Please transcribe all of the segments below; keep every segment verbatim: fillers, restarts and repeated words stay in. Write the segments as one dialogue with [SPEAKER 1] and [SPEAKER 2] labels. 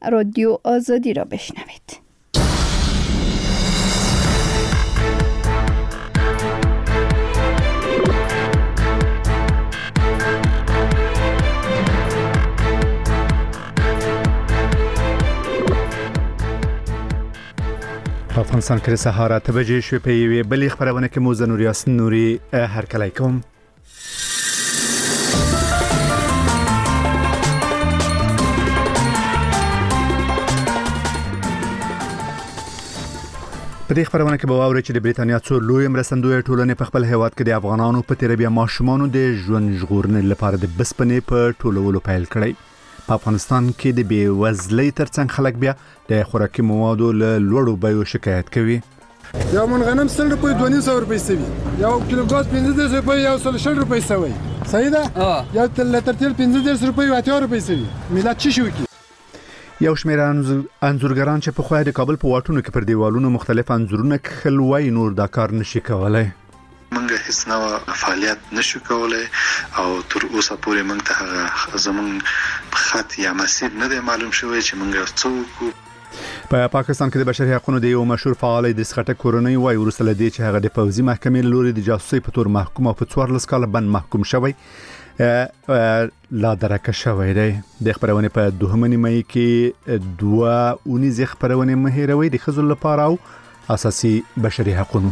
[SPEAKER 1] رادیو آزادی را بشنوید.
[SPEAKER 2] په افغانستان کې سهار اته بجې شوې په یوې بلې خبرونه کې مو زنور یاسین نوري هرکلی کوم. په دې خبرونه کې به واورئ چې د بریتانیا څو لوی مرستندوی ټولنې په خپل هیواد کې د افغانانو په تیر بیا ماشومانو د ژوند ژغورنې لپاره د بسپنې په ټولولو پیل کړی. په افغانستان کې د بیوزلۍ ترڅنګ خلک بیا د خوراکي موادو له لوړو بیو شکایت کوي.
[SPEAKER 3] یو من غنم سل روپۍ دوه نیم سوه روپۍ سوي، یو کیلو ګاز پنځه دېرش روپۍ، یو سل شل روپۍ سوی. صحیح ده؟ یو لیتر تیل پنځه دېرش روپۍ او اتیا روپۍ سوي. ملت څه شي وکړي؟
[SPEAKER 2] یو شمېر انځورګران چې پخوا د کابل په واټونو کې پر دیوالونو مختلف انځورونه کښل وایي نور دا کار نشي کولای.
[SPEAKER 4] منګه هیڅ نو فعالیت نشو کولای او تر اوسه پورې موږ ته زمون خط یا مسیر نه دی معلوم شوی چې موږ څوک.
[SPEAKER 2] په پا پاکستان کې د بشري حقوقو د یو مشهور فعال د سخټک کورنۍ وایي ورسره لدی چې هغه د پوځي محکمې لوري د جاسوسي په تور محکوم او په څوارلس کال بند محکوم شوی لا درکه شوی دی. د خبرونه په دوهمه نیمه کې دوه اونیز خبرونه مهیروي د خزل لپاره او اساسي بشري حقوقو.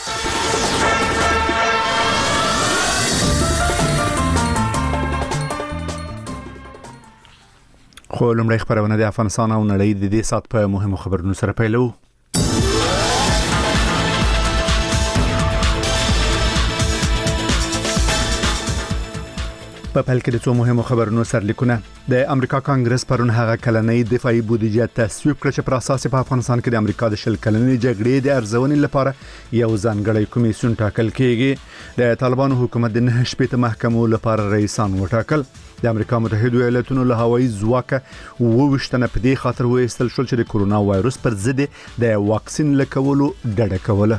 [SPEAKER 2] خو لمړی خبرونه د افغانستان او نړۍ د دې سات په مهمو خبرونو سره پیلو. په پیل کې د څو مهمو خبرونو سرلیکونه. د امریکا کانګرس پرون هغه کلنۍ دفاعي بودیجه تصویب کړ چې پر اساس په افغانستان کې د امریکا د شل کلنې جګړې د ارزونې لپاره یو ځانګړی کمیسیون ټاکل کیږي. د طالبانو حکومت د نه شپېته محکمو لپاره رئیسان وټاکل. د امریکا متحده ایالاتونو له هوایي ځواکه ووښتنه په دې خاطر وایستل شول چې د کورونا وایروس پر ضد د واکسین لکولو ډډه کوله.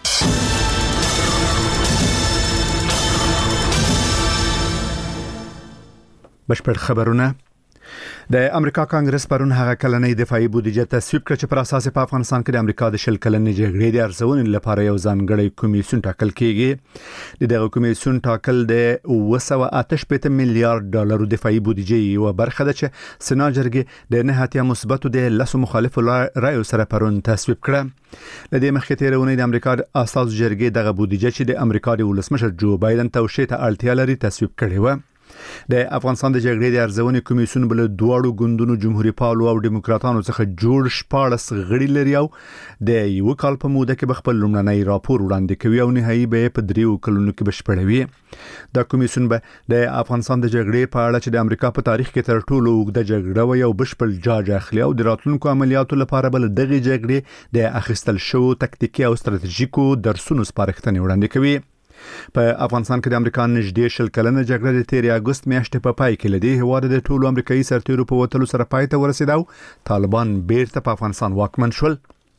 [SPEAKER 2] بشپړ خبرونه. د امریکا کانګرس پرون هغه کلنۍ دفاعي بودیجه تصویب کړ چې پر اساس په افغانستان کې د امریکا د شل کلنې جګړې د ارزونې لپاره یو ځانګړی کمیسیون ټاکل کیږي. د دغه کمیسیون ټاکل د اوه سوه اته شپېته میلیارډ ډالر دفاعي بودیجه یو برخه ده چې سنا جرګې د نه هاتیا مثبتو د لاسو مخالفو رایو سره پرون تصویب کړه. لدې مخکې تیرونه د امریکا اساس جرګې دغه بودیجه چې د امریکا د ولسمشر جو بایدن توشیح ته اړتیا لري تصویب کړې و. د افغانستان د جګړې د ارزونې کمیسیون بل دواړو ګوندونو جمهوریت پالو او دیموکراتانو څخه جوړ شپاړس غړي لري او د یو کال په موده کې خپل لومړنی راپور وړاندې کوي او نهایي به په دریو کلونو کې بشپړوي. دا کمیسیون به د افغانستان د جګړې په اړه چې د امریکا په تاریخ کې تر ټولو اوږده جګړه و یو بشپړ جاج اخلي او د راتلونکو عملیاتو لپاره بل دغه جګړې د اخیستل شو تکتیکي او ستراتیژیکو درسونو سپارښتنې وړاندې کوي. په افغانستان کې د امریکا نږدې شل کلنه جګړه د تیر اگست میاشتې په پای کې لدی هواد د ټولو امریکایي سرتیرو په وټلو سره پای ته ورسید او طالبان بیرته په افغانستان واکمن شول.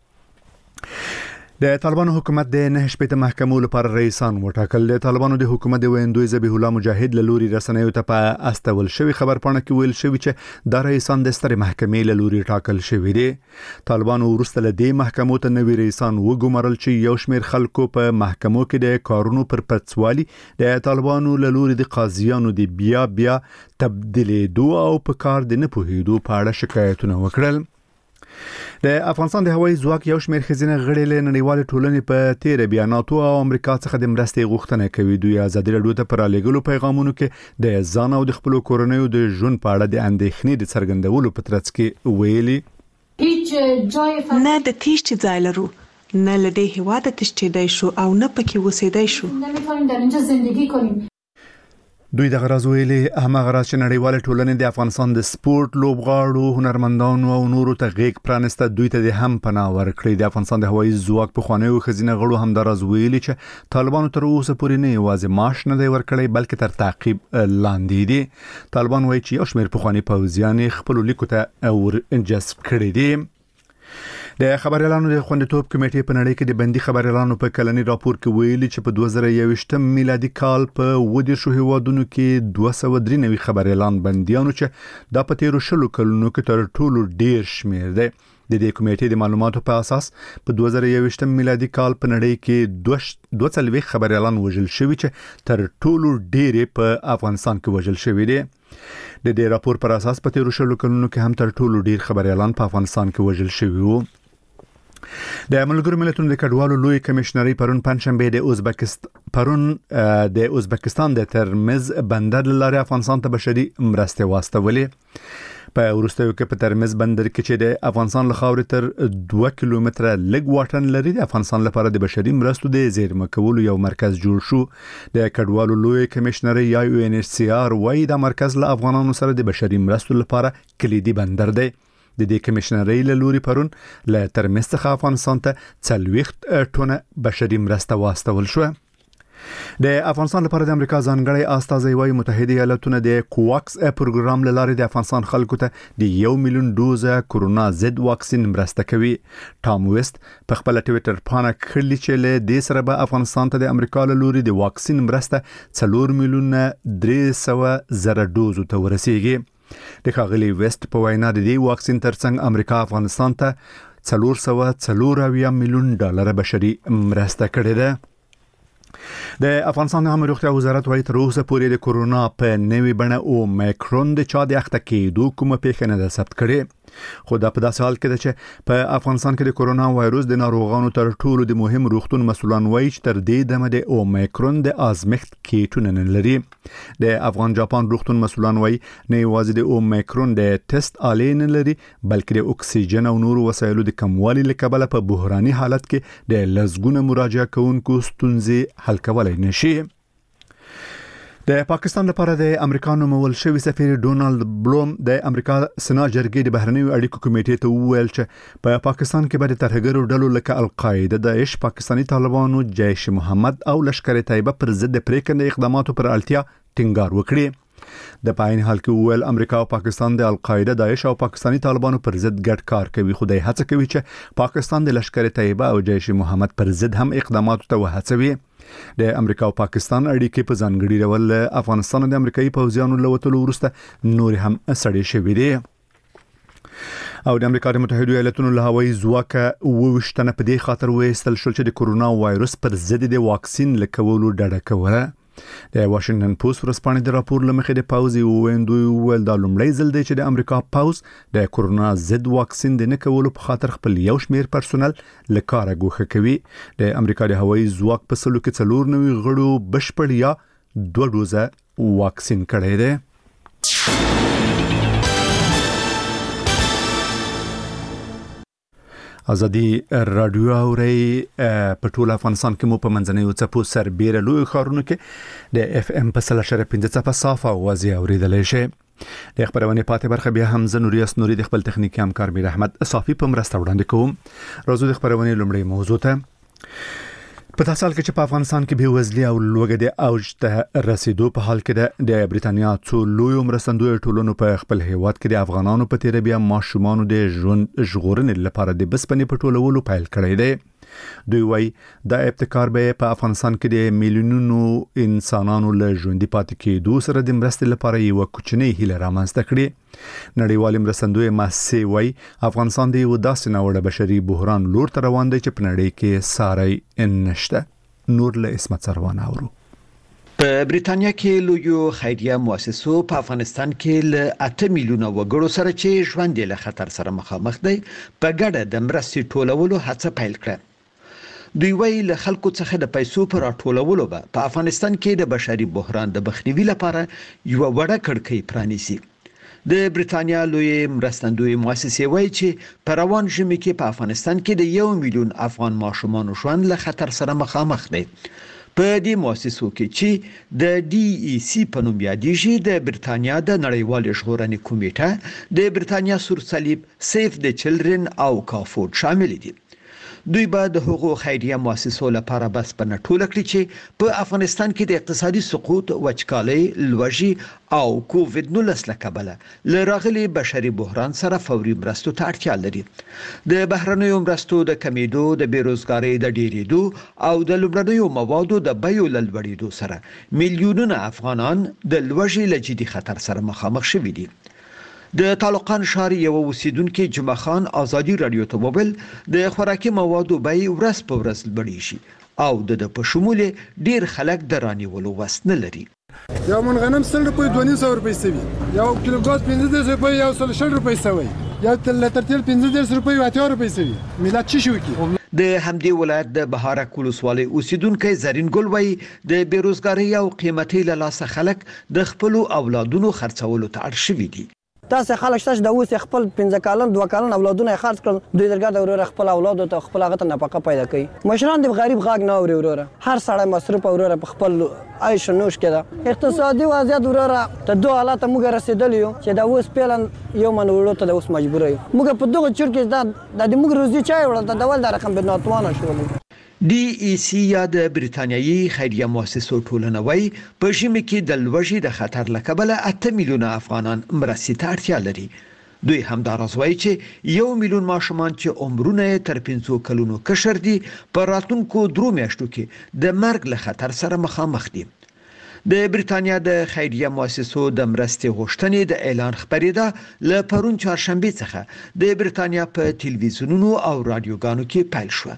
[SPEAKER 2] د طالبانو حکومت د نه شپېته محکمو لپاره رئیسان وټاکل. د طالبانو د حکومت د ویندوی ذبیح الله مجاهد له لوري رسنیو ته په استول شوی خبر پاڼه کې ویل شوی چې دا رئیسان د سترې محکمې له لوري ټاکل شوی دي. طالبانو ورسته له دې محکمو ته نوي رئیسان وګمارل چې یو شمېر خلکو په محکمو کې د کارونو پر پڅوالي د طالبانو له لوري د قاضیانو د بیا بیا تبدیلېدو او په کار د نه پوهېدو په اړه شکایتونه وکړل. د افغانستان د هوایي ځواک یو شمېر ښځینه غړي له نړیوالې ټولنې په تیر بیاناتو او امریکا څخه د مرستې غوښتنه کوي. دوی ازادي راډیو ته پر لګولو پیغامونو کې د ځان او د خپل کورنیو د ژوند په اړه د اندېښنې د څرګندولو په ترڅ کې ویلي
[SPEAKER 5] نه د تیشت ځای لرو، نه له دې هېواده تښتېدای شو او نه پکې اوسېدای شو.
[SPEAKER 2] دوی د غراز ویلي همغه راز چې نړیواله ټولنه د افغانستان د سپورت لوبغاړو هنرمندانو او نورو ته غیږ پرانسته دوی ته د هم پناه ورکړي. د افغانستان د هوایي ځواک په خوانیو خزینه غړو هم د راز ویلي چې طالبانو تر اوسه پورې نه یوازې معاش نه دی ورکړی بلکې تر تعقیب لاندې دي. طالبان وایي چې یو شمېر پخواني پوځیان خپل لیکو ته اور جذب کړي دي. د خبريالانو د خوندیتوب کمیټې په نړۍ کې د بندي خبريالانو په کلنی راپور کې ویلي چې په دوه زره یوویشتم میلادي کال په ودی شو هیوادونو کې دوه سوه درې نوي خبريالان بنديانو چې د پتیرو شلو کلونو کې تر ټولو ډیر شمیر دی. د دې کمیټې د معلوماتو په اساس په دوه زره یوویشتم میلادي کال په نړۍ کې دوه څلوېښت خبريالان وژل شوي چې تر ټولو ډیر په افغانستان کې وژل شوي دي. د دې راپور پر اساس په تیرو شلو کلونو کې هم تر ټولو ډیر خبريالان په افغانستان کې وژل شوي وو. د ملګرو ملتونو د کډوالو لوی کمشنري پرون پنځشنبه د ازبکستان پرون د ازبکستان د ترمز بندر لاره افغانستان ته بشري مرسته واستولې. په ورستیو کې په ترمز بندر کې چې د افغانستان له خاورې تر دوه کیلومتره لږ واټن لري د افغانستان لپاره د بشري مرستو د زیرمه کولو یو مرکز جوړ شو. د کډوالو لوی کمشنري یا یو ان ایچ سی آر وايي د مرکز له افغانانو سره د بشري مرستو لپاره کلیدي بندر دی. د دې کمشنري له لوري پرون له ترمز څخه افغانستان ته څلوېښت ټنه بشري مرسته واستول شو. د افغانستان لپاره د امریکا ځانګړی استازی وايي متحده ایالاتونه د کوواکس پروګرام له لارې د افغانستان خلکو ته د یو میلیون دوزه کورونا ضد واکسین مرسته کوي. ټام ویست په خپل ټوئیټر باندې کړلی چې له دې سره به افغانستان ته د امریکا له لوري د واکسین مرسته څلور میلیون درې سوه زره دوزو ته ورسیږي. د ښاغلي ویست په وینا د دې واکسین ترڅنګ امریکا افغانستان ته څلور سوه څلور اویا میلیون ډالر بشري مرسته کړې ده. د افغانستان عامه روغتیا وزارت وايي تر اوسه پورې د کورونا په نوې بڼه او مایکرون د چا د اخته کېدو کومه پیښه نه ده ثبت کړې. خو دا په داسې حال کې ده چې په افغانستان کې د کورونا وایروس د ناروغانو تر ټولو د مهم روغتون مسؤلان وايي چې تر دې دمه د اومیکرون د آزمخت کیټونه نه لري. د افغان جاپان روغتون مسؤلان وايي نه یوازې د اومیکرون د ټیسټ آلې نه لري بلکې د اکسیجن او نورو وسایلو د کموالي له کبله په بحراني حالت کې د لزګونه مراجعه کوونکو ستونزې حل کولای نشي. د پاکستان لپاره د امریکا نومول شوی سفیر ډونالد بلوم د امریکا سنا جرګې د بهرنیو اړیکو کمیټې ته وویل چې په پاکستان کې به د ترهګرو ډلو لکه القاعده، داعش، پاکستاني طالبانو، جیش محمد او لشکر طیبه پر ضد پریکنده اقداماتو پر اړتیا ټینګار وکړي. د پاین حال کې وویل امریکا او پاکستان د القاعده، داعش او پاکستاني طالبانو پر ضد ګډ کار کوي، خو د هڅه کوي چې پاکستان د لشکر طیبه او جیش محمد پر ضد هم اقداماتو ته وهڅوي. د امریکا او پاکستان اړیکې په ځانګړي ډول افغانستان د امریکایي پوځیانو له وتلو وروسته نور هم سړې شوې دي. او د امریکا د متحده ایالاتونو له هوایي ځواکه اووه تنه په دې خاطر وایستل شول چې د کورونا وایروس پر ضد د واکسین لکولو ډډه کوله. د واشنگټن پوسټ ورسپانې د راپور لمخې د پوځي ویندوی ویل دا لومړی ځل دی چې د امریکا پوځ د کورونا ضد واکسین د نه کولو په خاطر خپل یو شمیر پرسونل لکاره ګوښه کوي. د امریکا د هوایي ځواک په سلو کې څلور نوي غړو بشپړ یا دوه ډوزه واکسین کړی دی. ازادي رادیو اوري په ټول افغانستان کې مو په منځنیو څپو سربېره لوی ښارونو کې د اف ام په سل اشاریه پنځه څپه صافه اوازې اوریدلی شي. د خبرونه پاتې برخه بیا هم زه نوریاس نوري د خپل تخنیکی همکار میر احمد صافي په مرسته وړاندې کوم. راځو د خبرونه لومړی موضوع ته. په تاسو کې چې په افغانستان کې بېوزلي او لوږه د اوج ته رسیدو په حال کې د بریتانیا څو لوی مرستندوی ټولنو په خپل هیواد کې د افغانانو په تیر بیا ماشومان د ژوند ژغورنې لپاره د بسپنې په ټولولو پیل کړی دی. دوی وايي د ابتکار به په افغانستان کې د میلیونونو انسانانو له ژوندۍ پاتې کېدو سره د مرستې لپاره یو کوچنی هیله رامنځته کړي. نړیوال مرستندوی مؤسسې وايي افغانستان د یو داسې ناوړه بشري بحران لور ته روان دی چې په نړۍ کې ساری نشته. نور له اسمت سروان اورو.
[SPEAKER 6] په بریتانیا کې لویو خیریه مؤسسو په افغانستان کې له اته میلیونه وګړو سره چې ژوند له خطر سره مخامخ دی په ګډه د مرستې ټولولو هڅه پیل کړه. دوی ویل له خلکو څخه د پیسو پر راټولولو به په افغانستان کې د بشري بحران د مخنیوي لپاره یو وړه کړکۍ پرانیسي. د بریتانیا لوی مرستندوی مؤسسې وایي چې په روان ژمي کې په افغانستان کې د یو میلیون افغان ماشومان ژوند له خطر سره مخامخ دی. په دې مؤسسو کې چې د ډي ای سی په نوم یادېږي د بریتانیا د نړیوال ژغورنې کمیټه، د بریتانیا سور صلیب، سیف د چلډرن او کافورد شامل دي. دوی به د حقوق خیریه مؤسسو لپاره بس په نټول کړی چې په افغانستان کې د اقتصادي سقوط، وچکالۍ، لوږې او کووډ نولس لکبله لراغلي بشري بحران سره فوري مرستو ته اړتیا لري. د بهرنیو مرستو د کمیدو، د بیروزګارۍ د ډیریدو او د لومړنیو موادو د بیو لوړېدو سره میلیونونه افغانان د لوږې له جدي خطر سره مخامخ شوي دي. د طالقان ښار یو اوسیدونکو جمعه خان ازادي رادیو ته وویل د خوراکي موادو بیې ورځ په ورځ لوړې شي او د په شمول ډیر خلک د رانیولو وس نه لري.
[SPEAKER 3] یو من غنم سل روپۍ دوه سوه روپۍ سوي، یو کیلو ګاز پنځه دېرش روپۍ، یو سل شل روپۍ سوي، یو لتر تیل پنځه دېرش روپۍ اتیا روپۍ سوي. ملت څه شو کی؟
[SPEAKER 6] د همدې ولایت د بهارک ولسوالۍ اوسیدونکو زرین ګل وایي د بیروزګارۍ او قیمتي له لاسه خلک د خپل اولادونو خرڅولو ته اړ شوي دي.
[SPEAKER 7] تاسو خلک شته د اوس خپل پنځه کالن دوه کالن اولادونه خرڅ کړل، دوی درګه د ورور خپل اولاد ته خپل هغه ته نفقه پیدا کوي. مشران د غریب غاګ نه اوري، ورور هر سړی مصرف اورور په خپل عيش نوش کړه. اقتصادي وضعیت ورور ته دوه حالات موږ رسیدلی یو چې د اوس پیلن یو من ورور ته د اوس مجبور یو. موږ په دغه چور کې د د موږ روزي چای وړل د ول د رقم به ناتوانه شول.
[SPEAKER 6] ډي ای سی یا د بریتانیایي خیریه مؤسسو ټولنه وایي په ژمي کې د لوږې د خطر له کبله اته میلیونه افغانان مرستې ته اړتیا لري. دوی همداراز وایي چې یو میلیون ماشومان چې عمرونه تر پنځو کلونو کشر دي په راتلونکو درو میاشتو کې د مرګ له خطر سره مخامخ دي. د بریتانیا د خیریه مؤسسو د مرستې غوښتنې د اعلان خبرېده له پرون چهارشنبه څخه د بریتانیا په تلویزیونونو او رادیوګانو کې پیل شو.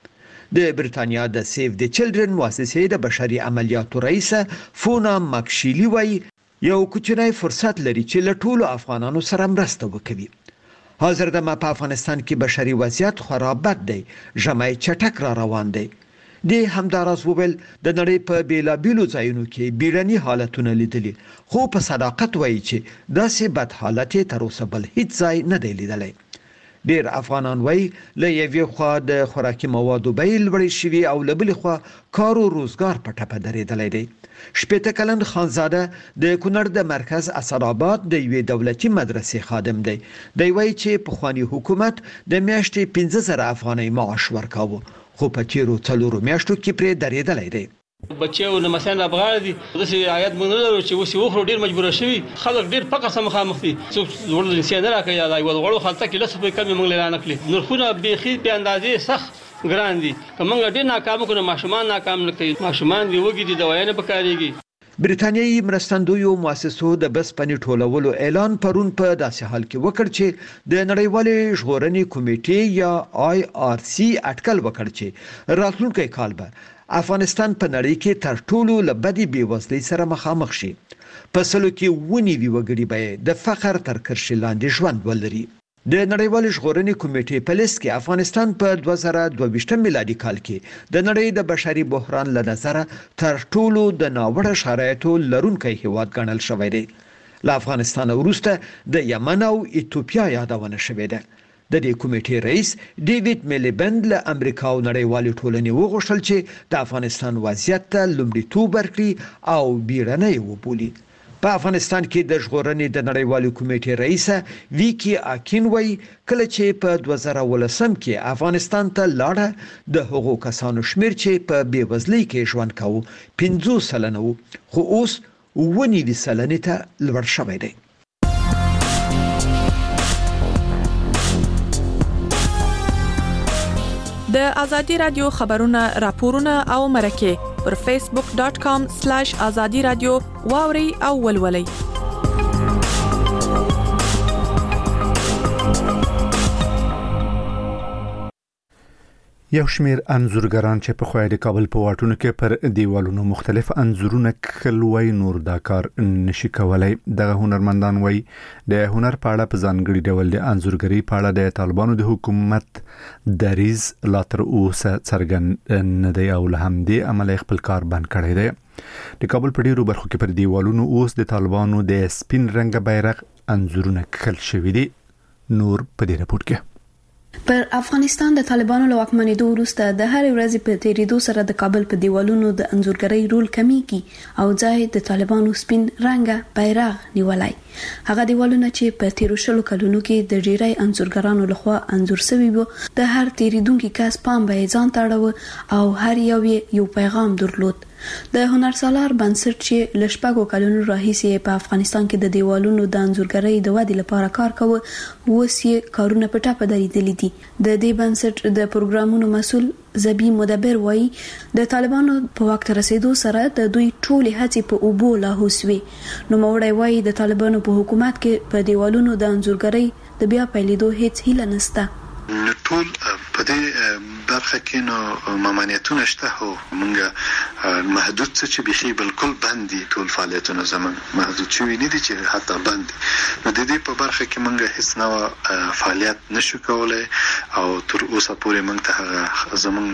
[SPEAKER 6] د بریتانیا د سیف د چلډرن مؤسسې د بشري عملیاتو رئیس فونا ماکشیلی وایي یو کوچنی فرصت لري چې له ټولو افغانانو سره مرسته وکړي. حاضر دمه په افغانستان کې بشري وضعیت خورا بد دی، ژمی چټک را روان دی. د همداراز وویل د نړۍ په بیلابیلو ځایونو کې بیړني حالتونه لیدلي، خو په صداقت وایي چې داسې بد حالت تر اوسه بل هیڅ ځای نه دی لیدلی. ډیر افغانان وایي له یوې خوا د خوراکي موادو بیې لوړې شوي او له بلې خوا کار او روزګار په ټپه درېدلی دی. شپېته کلن خانزاده د کونړ د مرکز اسداباد د یوې دولتي مدرسې خادم دی. دی وایي چې پخواني حکومت د میاشتې پنځه زره افغانۍ معاش ورکاوه، خو په تیرو څلورو میاشتو کې پرې درېدلی دی.
[SPEAKER 8] بچیو نه مثلا افغان دي داسې عادت موږ نه لرو چې اوس یو خو ډیر مجبور شوي خلک ډیر پکه سم مخامخ دي. څوک ورل انسان نه راکړي یا د وړو خلک کې لسه په کمی موږ لرانه کړی نرخونه بيخي په اندازې سخت ګران دي. کومه ډیر ناکام کو ماشومان ناکام نه کوي، ماشومان دی وګي دي دوايانه پکاريږي.
[SPEAKER 6] بریتانیایي مرستندویو مؤسسو د بس پنی ټولولو اعلان پرون په داسې حال کې وکړ چې د نړیوالې ژغورنې کمیټې یا آی آر سی اټکل وکړ چې راتلونکي کال به افغانستان په نړۍ کې تر ټولو لبدي بیوزلۍ سره مخامخ شي. په سلو کې ونیوي وګړي به د فقر تر کرښې لاندې ژوند ولري. د نړیوال ژغورنې کمیټې په لیست کې افغانستان په دوه زره دوه میلادي کال کې د نړۍ د بشري بحران له نظره تر ټولو د ناوړه شرایطو لرونکی هیواد ګڼل شوی دی. له افغانستان وروسته د یمن او ایتوپیا یادونه شوې ده. د دې کمیټې رئیس ډیوډ میلیبند له امریکا او نړیوالې ټولنې وغوښتل چې د افغانستان وضعیت ته لومړیتوب ورکړي او بیړنۍ وبولي. په افغانستان کې د ژغورنې د نړیوالې کمیټې رئیس ویکی آکین وایي کله چې په دوه زره ولسم کې افغانستان ته لاړه د هغو کسانو شمیر چې په بیوزلۍ کې ژوند کاوه پنځوس سلنه وو، خو اوس اووه نوي سلنې ته لوړ شوی دی.
[SPEAKER 9] د ازادي رادیو خبرونه، راپورونه او مرکه پر فیسبوک ډاٹ کام سلیش ازادي رادیو واوري او ولولي.
[SPEAKER 2] یو شمیر انځورګران چې په خوای د کابل په واټونو کې پر دیوالونو مختلف انځورونه کلوي نور دا کار نشي کولای. دغه هنرمندان وای د هنر په اړه په ځانګړي ډول د انځورګری په اړه د طالبانو د حکومت دریز لا تر اوسه څرګند نه دی او له همدې عمل خپل کار بند کړی دی. د کابل په ډیرو برخو کې پر دیوالونو اوس د طالبانو د سپین رنگ بیرغ انځورونه کل شوي دي. نور په دې راپور کې
[SPEAKER 10] پر افغانستان د طالبانو له واکمنېدو وروسته د هر ورځې په تیریدو سره د کابل په دیوالونو د انځورګرۍ رول کمیږي او ځای د طالبانو سپین رنګه بیرغ نیولای. هغه دیوالونه چې په تیرو شلو کلونو کې د ډیری انځورګرانو لخوا انځور شوي وو د هر تیریدونکو کس پام به ځان تاړو او هر یو یو پیغام درلود. د هنرسالار بنسټ چې لشپاګو کلونو راهیسې په افغانستان کې د دیوالونو د انځورګرۍ د ودې لپاره کار کوي اوس یې کارونه په ټاپه درېدلي دي. د دې بنسټ د پروګرامونو مسؤل زبی مدبر وایي د طالبانو په وخت رسیدو سره د دوی ټولې هڅې په اوبو لاهو سوې. نو موړی وایي د طالبانو په حکومت کې په دیوالونو د انځورګرۍ د بیا پیلېدو هیڅ هیله نشته.
[SPEAKER 4] ټول په دې برخه کې نو ممانعتونه شته، هو مونږه محدود څه چې بيخي بالکل بندي ټول فعالیتونه زمون محدود شوی نه دي چې حتی بند. نو د دې په برخه کې مونږه هیڅ نو فعالیت نشو کولای او تر اوسه پورې مونږ ته زمون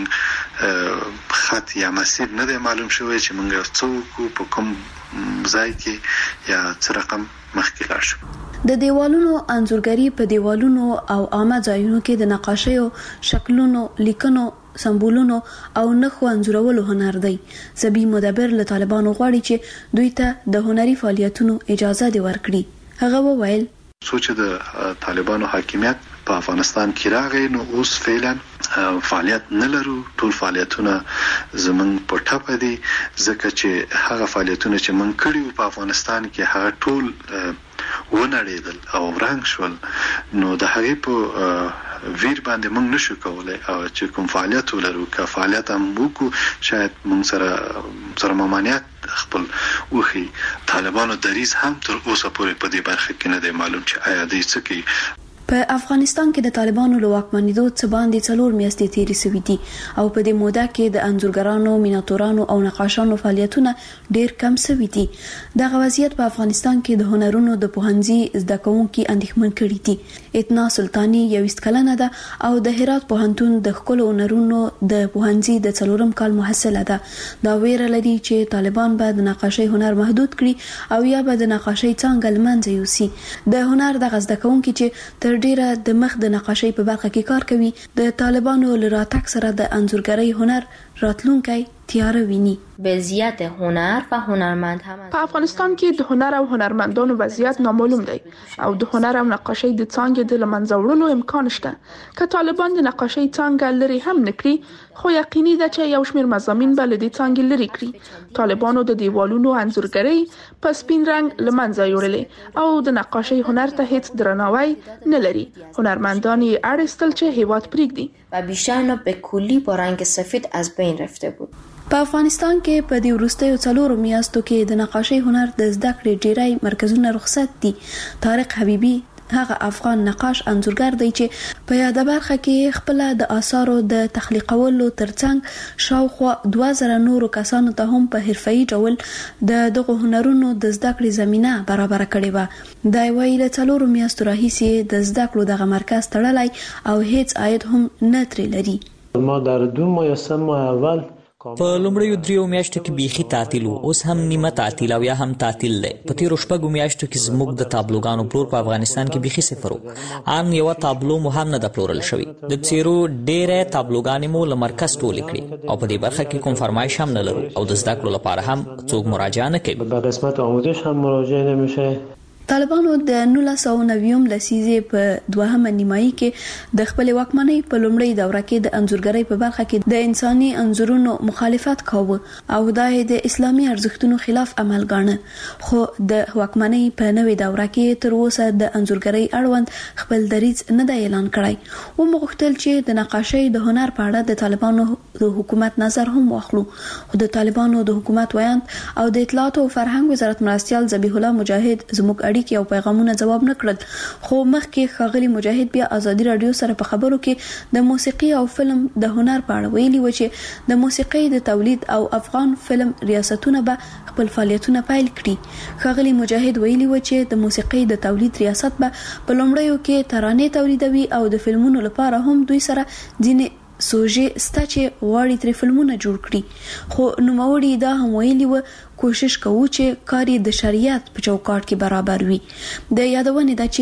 [SPEAKER 4] خط یا مسیر نه دی معلوم شوی چې مونږه څوک په کوم ځای کې یا څه رقم مخکې لاړ شو.
[SPEAKER 10] د دیوالونو انځورګری په دیوالونو او عامه ځایونو کې د نقاشیو، شکلونو، لیکنو، سمبولونو او نښو انځورولو هنر دی. زبی مدبر له طالبانو غواړي چې دوی ته د هنري فعالیتونو اجازه دی ورکړي. هغه وویل
[SPEAKER 4] سوچ د طالبانو حاکمیت په افغانستان کې راغی نو اوس فعلا فعالیت نه لرو. ټول فعالیتونه زمون په ټاپه دي ځکه چې هغه فعالیتونه چې من کړیو په افغانستان کې هغه ټول ونړیدل او ورنګ شول. نو د هغې په ویر باندې موږ نشو کولای او چې کوم فعالیت ولرو که فعالیت هم وکړو شاید موږ سره سره ممانعت خپل وخی. طالبانو دریز هم تر اوسه پورې په دې برخه کې نه دی معلوم چې آیا دوی څه کوي.
[SPEAKER 10] په افغانستان کې د طالبانو له واکمنېدو څخه باندې څلور میاشتې تیرې شوې دي او په دې موده کې د انځورګرانو، میناتورانو او نقاشانو فعالیتونه ډېر کم شوي دي. دغه وضعیت په افغانستان کې د هنرونو د پوهنځي زده کوونکي اندېښمن کړي دي. اتنا سلطانی یویشت کلنه ده او د هرات پوهنتون د ښکلو هنرونو د پوهنځي د څلورم کال محصله ده. دا ویره لري چې طالبان به د نقاشۍ هنر محدود کړي او یا به د نقاشۍ څانګه له منځه یوسي. د هنر دغه زده کوونکي چې تر ډیره د مخ د نقاشۍ په برخه کې کار کوي د طالبانو له راتګ سره د انځورګرۍ هنر راتلونکی تیاره ویني.
[SPEAKER 11] وضعیت هنر و هنرمند هم
[SPEAKER 9] په افغانستان کې د هنر او هنرمندانو وضعیت نامعلوم دی او د هنر او نقاشۍ د څانګې د لمنځه وړلو امکان شته. که طالبان د نقاشۍ څانګه لري هم نکړي خو یقیني ده چې یو شمېر مضامین به له دې څانګې لري کړي. طالبانو د دیوالونو انځورګرۍ په سپین رنګ لمنځه یوړلې او د نقاشۍ هنر ته هیڅ درناوی نه لري. هنرمندان یې اړ ایستل چې هیواد پرېږدي
[SPEAKER 11] و بیشتر به کلی با رنگ سفید از بین رفته بود.
[SPEAKER 10] په افغانستان کې په دې وروستیو څلورو میاشتو کې د نقاشۍ هنر د زده کړې ډیری مرکزونه رخصت دي. طارق حبیبي هغه افغان نقاش انځورګر دی چې په یاده برخه کې خپل د آثارو د تخلیقولو ترڅنګ شاوخوا دوه زره نورو کسانو ته هم په حرفه‌ای ډول د دغه هنرونو د زده کړې زمينه برابر کړې و. دا ویل له څلورو میاشتو راهیسې د زده کړو دغه مرکز تړلای او هیڅ عاید هم نه ترې لري.
[SPEAKER 12] ما در دو ماه یا سه ماه اول
[SPEAKER 13] په لومړیو دریو میاشتو کې بیخي تعطیل وو، اوس هم نیمه تعطیل او یا هم تعطیل دی. په تیرو شپږو میاشتو کې زموږ د تابلوګانو پلور په افغانستان کې بیخي صفر وو. ان یو تابلو مو هم نه د پلورل شوی. د څیرو ډېرې تابلوګانې مو له مرکز ټولې کړې او په دې برخه کې کوم فرمایش هم نه لرو او د زده کړو لپاره هم څوک مراجعه نه کوي.
[SPEAKER 12] به قسمت آموزش هم مراجعه نمیشه.
[SPEAKER 10] طالبانو د نولس سوه نوي لسیزې په دوهمه نیمایي کې د خپل واکمنۍ په لومړۍ دوره کې د انځورګرۍ په برخه کې د انساني انځورونو مخالفت کاوه او دا د اسلامي ارزښتونو خلاف عمل ګاڼه. خو د واکمنۍ په نوې دوره کې تر اوسه د انځورګرۍ اړوند خپل دریځ نه دی اعلان کړی. و مغوښتل چې د نقاشۍ د هنر په اړه د طالبانو د حکومت نظر هم واخلو. خو د طالبانو د حکومت ویاند او د اطلاعات او فرهنګ وزارت مرستیال ذبیح الله مجاهد زموږ اړیکې او پیغامونه جواب نه کړل. خو مخکې ښاغلي مجاهد بیا ازادي رادیو سره په خبرو کې د موسیقي او فلم د هنر په اړه ویلي و چې د موسیقي د تولید او افغان فلم ریاستونه به خپل فعالیتونه پیل کړي. ښاغلي مجاهد ویلي و چې د موسیقي د تولید ریاست به په لومړیو کې ترانې تولیدوي او د فلمونو لپاره هم دوی سره ځینې سوژې ستا چې غواړي ترې فلمونه جوړ کړي. خو نوموړي دا هم ویلي و کوشش کوو چې کار د شریعت په چوکاټ کې برابر وي. د یادونې ده چې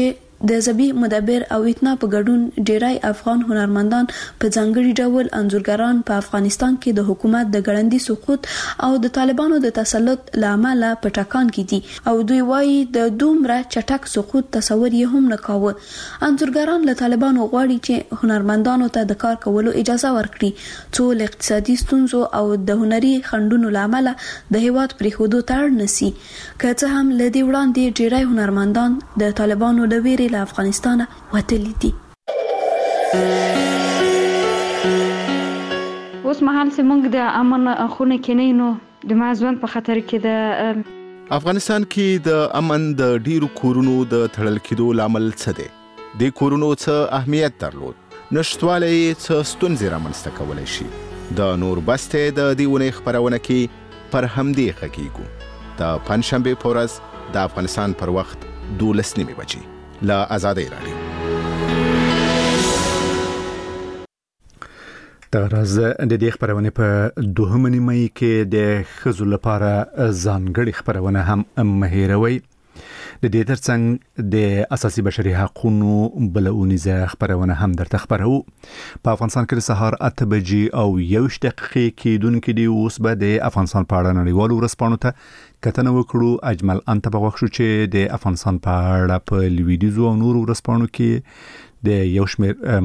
[SPEAKER 10] د زبی مدبر او اتنا په ګډون ډیرای افغان هنرمندان په ځانګړي ډول انځورګران په افغانستان کې د حکومت د ګړندي سقوط او د طالبانو د تسلط لامل په ټاکان کې دي او دوی وايي د دومره چټک سقوط تصور یې هم نه کاوه. انځورګران له طالبانو غواړي چې هنرمندانو ته د کار کولو اجازه ورکړي څو له اقتصادي ستونزو او د هنري خنډونو لامل د هیواد پریښودو ته اړ نسی. که څه هم له دې وړاندې ډیرای هنرمندان د طالبانو له ویرې له افغانستانه وتلي دي.
[SPEAKER 14] اوس مهال زموږ د امن خونه کې نه نو د مازون په خطر کې د
[SPEAKER 15] افغانستان کې د امن د ډیرو کورونو د تړل کېدو لامل څه دی؟ د کورونو څه اهمیت درلود؟ نشټواله یې څه ستونزې رامنځته کولی شي؟ د نور بسته د دیونه خبرونه کې پر همدې غږیږو. د پنځشنبه په ورځ د افغانستان پر وخت دولس نیمې بجې لا آزادۍ راډیو.
[SPEAKER 2] د ورځ د دې خبرونه په دوهمه نیمه کې د ښځو لپاره ځانګړي خبرونه هم مهیروي. د دې ترڅنګ د اساسي بشري حقوقو بلونیزه خبرونه هم درته خبرو. په افغانستان کې د سهار اته بجې او یو دقیقې کېدونکې دی. اوس به د افغانستان په اړه نړیوالو ورځپاڼو ته کتنه وکړو. اجمل انت په وخت چې د افغانستان په اړه په لویدیزو او نورو ورځپاڼو کې د یو شمېر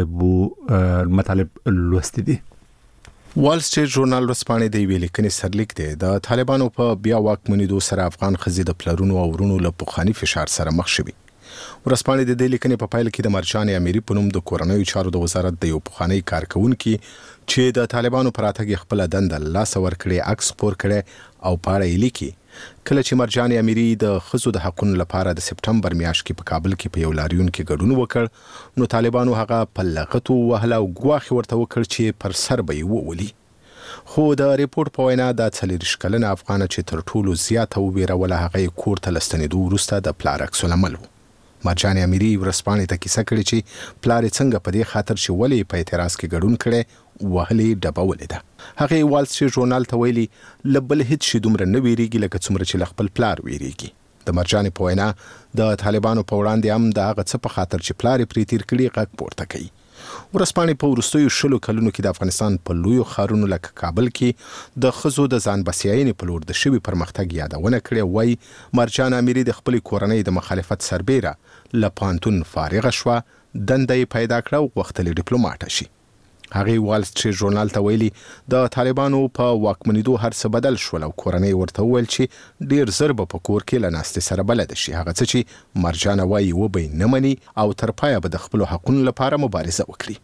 [SPEAKER 2] مطالب مطالب لوستي دي.
[SPEAKER 15] وال سټریټ ژورنال ورځپاڼې د یوې لیکنې سرلیک دی د طالبانو په بیا واکمنېدو سره افغان ښځې د پلرونو او ورونو له پخواني فشار سره مخ شوي. ورځپاڼې د دې لیکنې په پایله کې د مرجان امیري په نوم د کورنیو چارو د وزارت د یو پخوانی کارکونکي چې د طالبانو پر راتګ خپل دنده لاس ورکړي عکس خپور کړي او په اړه یې لیکي. کله چې مرجان امیري د ښځو د حقوقو لپاره د سپټمبر میاشت کې په کابل کې په یو لاریون کې ګډون وکړ نو طالبانو هغه په لغتو وهله او ګواښ ورته وکړ چې پر سر به یې وولي. خو د ریپورت په وینا د څلوېښت کلنه افغانه چې تر ټولو زیاته وبېروله هغه یې کور ته له ستنېدو وروسته د پلار عکس العمل و. مرجان امیري ورځپاڼې ته کیسه کړې چې پلار یې څنګه په دې خاطر چې ولې په اعتراض کې ګډون کړی وهلې ډبولې ده. هغې وال سټریټ ژورنال ته ویلي له بل هېڅ شي دومره نه ویریږي لکه څومره چې له خپل پلار ویریږي. د مرجانې په وینا د طالبانو په وړاندې هم د هغه څه په خاطر چې پلار یې پرې تیر کړي غږ پورته کوي. ورځپاڼې په وروستیو شلو کلونو کې د افغانستان په لویو ښارونو لکه کابل کې د ښځو د ځان بسیاینې په لور د شوي پرمختګ یادونه کړې. وایي مرجان امیري د خپلې کورنۍ د مخالفت سربیره له پوهنتون فارغه شوه، دنده یې پیدا کړه او غوښتلې ډیپلوماټه شي. هغې وال سټریټ ژورنال ته ویلي د طالبانو په واکمنېدو هر څه بدل شول او کورنۍ ورته وویل چې ډیر زر به په کور کې له ناستې سره بلده شي. هغه څه چې مرجانه وایي وبه یې نه مني او تر پایه به د خپلو حقونو لپاره مبارزه وکړي.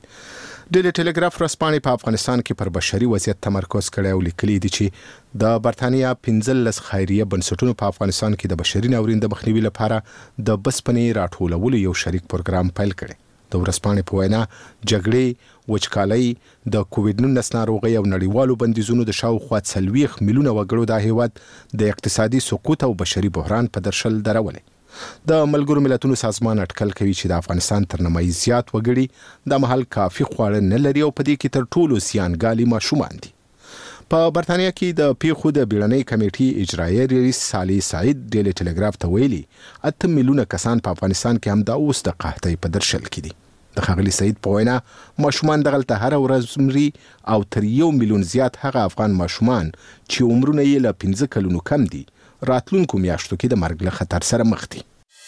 [SPEAKER 15] ډیلی ټیلیګراف ورځپاڼې په افغانستان کې پر بشري وضعیت تمرکز کړی او لیکلي دي چې د برتانیا پنځلس خیریه بنسټونو په افغانستان کې د بشري ناورین د مخنیوي لپاره د بسپنې راټولولو یو شریک پروګرام پیل کړی. د ورځپاڼې په وینا جګړې، وچکالۍ، د کووډ نولس ناروغۍ او نړیوالو بندیزونو د شاوخوا څلوېښت میلیونه وګړو دا هیواد د اقتصادي سقوط او بشري بحران په درشل درولی. د ملګرو ملتونو سازمان اټکل کوي چې د افغانستان تر نیمایي زیات وګړي د مهال کافي خواړه نه لري او په دې کې تر ټولو زیانګالي ماشومان دي. په برتانیا کې د پیښو د بیړنۍ کمیټې اجرایي رئیس سالی سعید ډیلی ټیلیګراف ته ویلي اته میلیونه کسان په افغانستان کې هم دا اوس د قحطۍ په درشل کې دي. د ښاغلي سعید په وینا ماشومان دغلته هره ورځ مري او تر یو میلیون زیات هغه افغان ماشومان چې عمرونه یې له پنځه کلونو کم دي راتلونکو میاشتو کې د مرګ له خطر سره مخ دي.